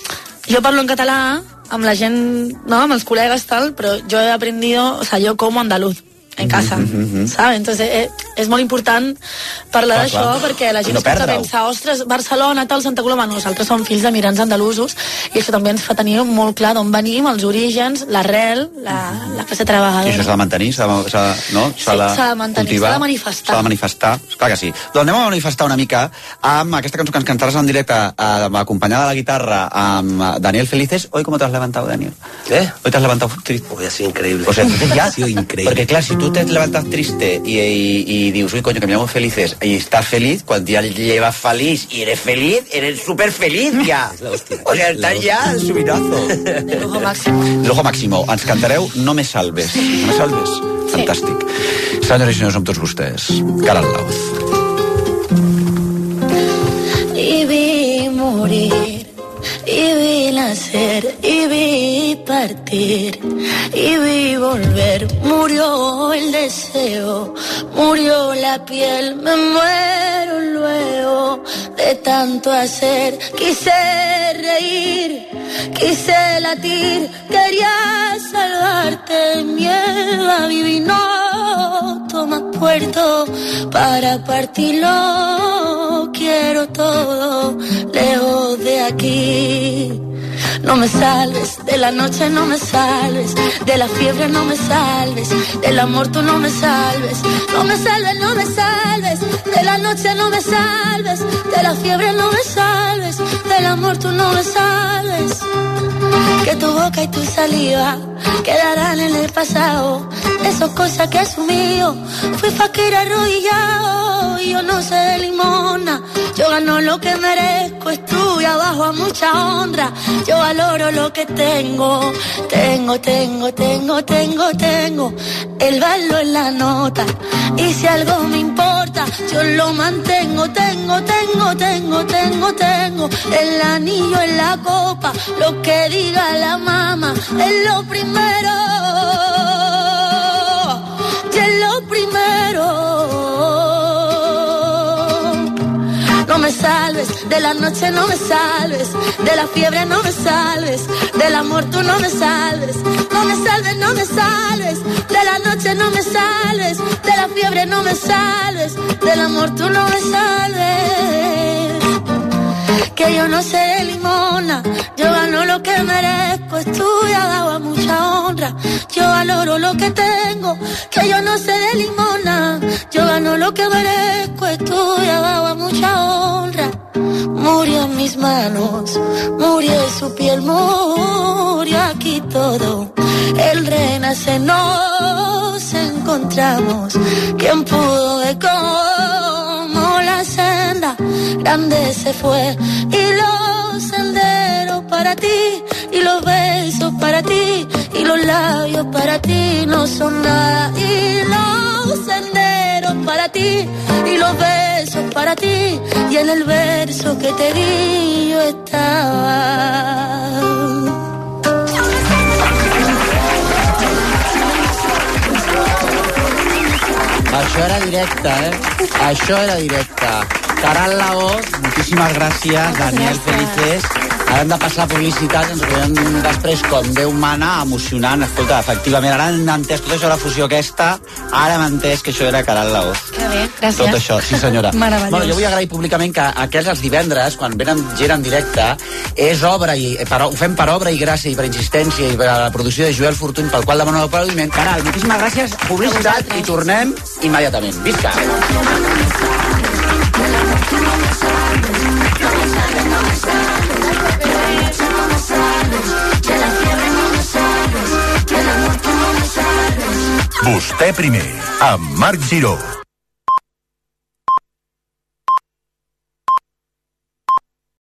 jo parlo en català amb la gent, no?, amb els col·legues tal, però jo he aprendido, o sea, yo como andaluz en casa, Mhm. ¿sabes? Entonces eh, és molt important parlar Clar, d'això clar. perquè la I gent no es pot perdre-ho. pensar, ostres, Barcelona, tal, Santa Coloma, nosaltres som fills d'emigrants andalusos i això també ens fa tenir molt clar d'on venim, els orígens, l'arrel, la, la classe I treballadora. això s'ha de mantenir, s'ha de, s'ha, no? Sí, s'ha de mantenir, cultivar, s'ha de manifestar. S'ha de manifestar, clar que sí. Doncs anem a manifestar una mica amb aquesta cançó que ens cantaràs en directe, eh, acompanyada de la guitarra amb Daniel Felices. Hoy, ¿cómo te has levantado, Daniel? ¿Eh? Hoy te has levantado triste. Hoy ha sido increíble. O sea, entonces ya... Ha sido increíble. Porque claro, si tú te levantas triste y, y, y dices, uy, coño, que me llamo Felices, y estás feliz, cuando ya llevas feliz y eres feliz, eres súper feliz ya. O sea, estás ya al subirazo. Lujo máximo. Lujo máximo. Ens cantareu No me salves. No me salves? Fantàstic. Senyores i senyors, amb tots vostès, Caral Lauz. Y vi morir, y vi nacer, y vi partir, y vi volver. Murió el deseo, murió la piel, me muero luego de tanto hacer. Quise reír, quise latir, quería salvarte. Miedo a vivir, no tomas puerto para partirlo. Quiero todo lejos de aquí. No me salves, de la noche no me salves, de la fiebre no me salves, del amor tú no me salves. No me salves, no me salves, de la noche no me salves, de la fiebre no me salves, del amor tú no me salves. Que tu boca y tu saliva quedarán en el pasado. Eso es cosa que he asumido. Fui fakir arrodillado y yo no sé de limona. Yo gano lo que merezco, estuve abajo a mucha honra. Yo valoro lo que tengo. Tengo, tengo, tengo, tengo, tengo el valor en la nota. Y si algo me importa, yo lo mantengo. Tengo, tengo, tengo, tengo, tengo el anillo en la copa. Lo que diga la mamá es lo primero. Y es lo primero. No me salves, de la noche no me salves, de la fiebre no me salves, del amor tú no me salves. No me salves, no me salves, de la noche no me salves, de la fiebre no me salves, del amor tú no me salves. que yo no sé de limona. Yo gano lo que merezco, estudiado a mucha honra. Yo valoro lo que tengo, que yo no sé de limona. Yo gano lo que merezco, estudiado a mucha honra. Murió en mis manos, murió en su piel, murió aquí todo. El renace, nos encontramos. ¿Quién pudo ver cómo la senda grande se fue? Y los senderos para ti, y los besos para ti, y los labios para ti no son nada. Y los senderos para ti, y los besos para ti, y en el verso que te di yo estaba. Això era directe, eh? Això era directe. Caral Laoz, moltíssimes gràcies, Daniel Felices. Ara hem de passar publicitat, ens veiem després com Déu mana, emocionant. Escolta, efectivament, ara hem entès tota això, la fusió aquesta, ara hem entès que això era Caral Laoz. Que bé, gràcies. Tot això, sí senyora. Meravellós. Bueno, jo vull agrair públicament que aquests els divendres, quan venen gent en directe, és obra i per, ho fem per obra i gràcia i per insistència i per a la producció de Joel Fortuny, pel qual demano l'aplaudiment. Caral, moltíssimes gràcies, publicitat i tornem immediatament. Visca! Vostè primer, amb Marc Giró.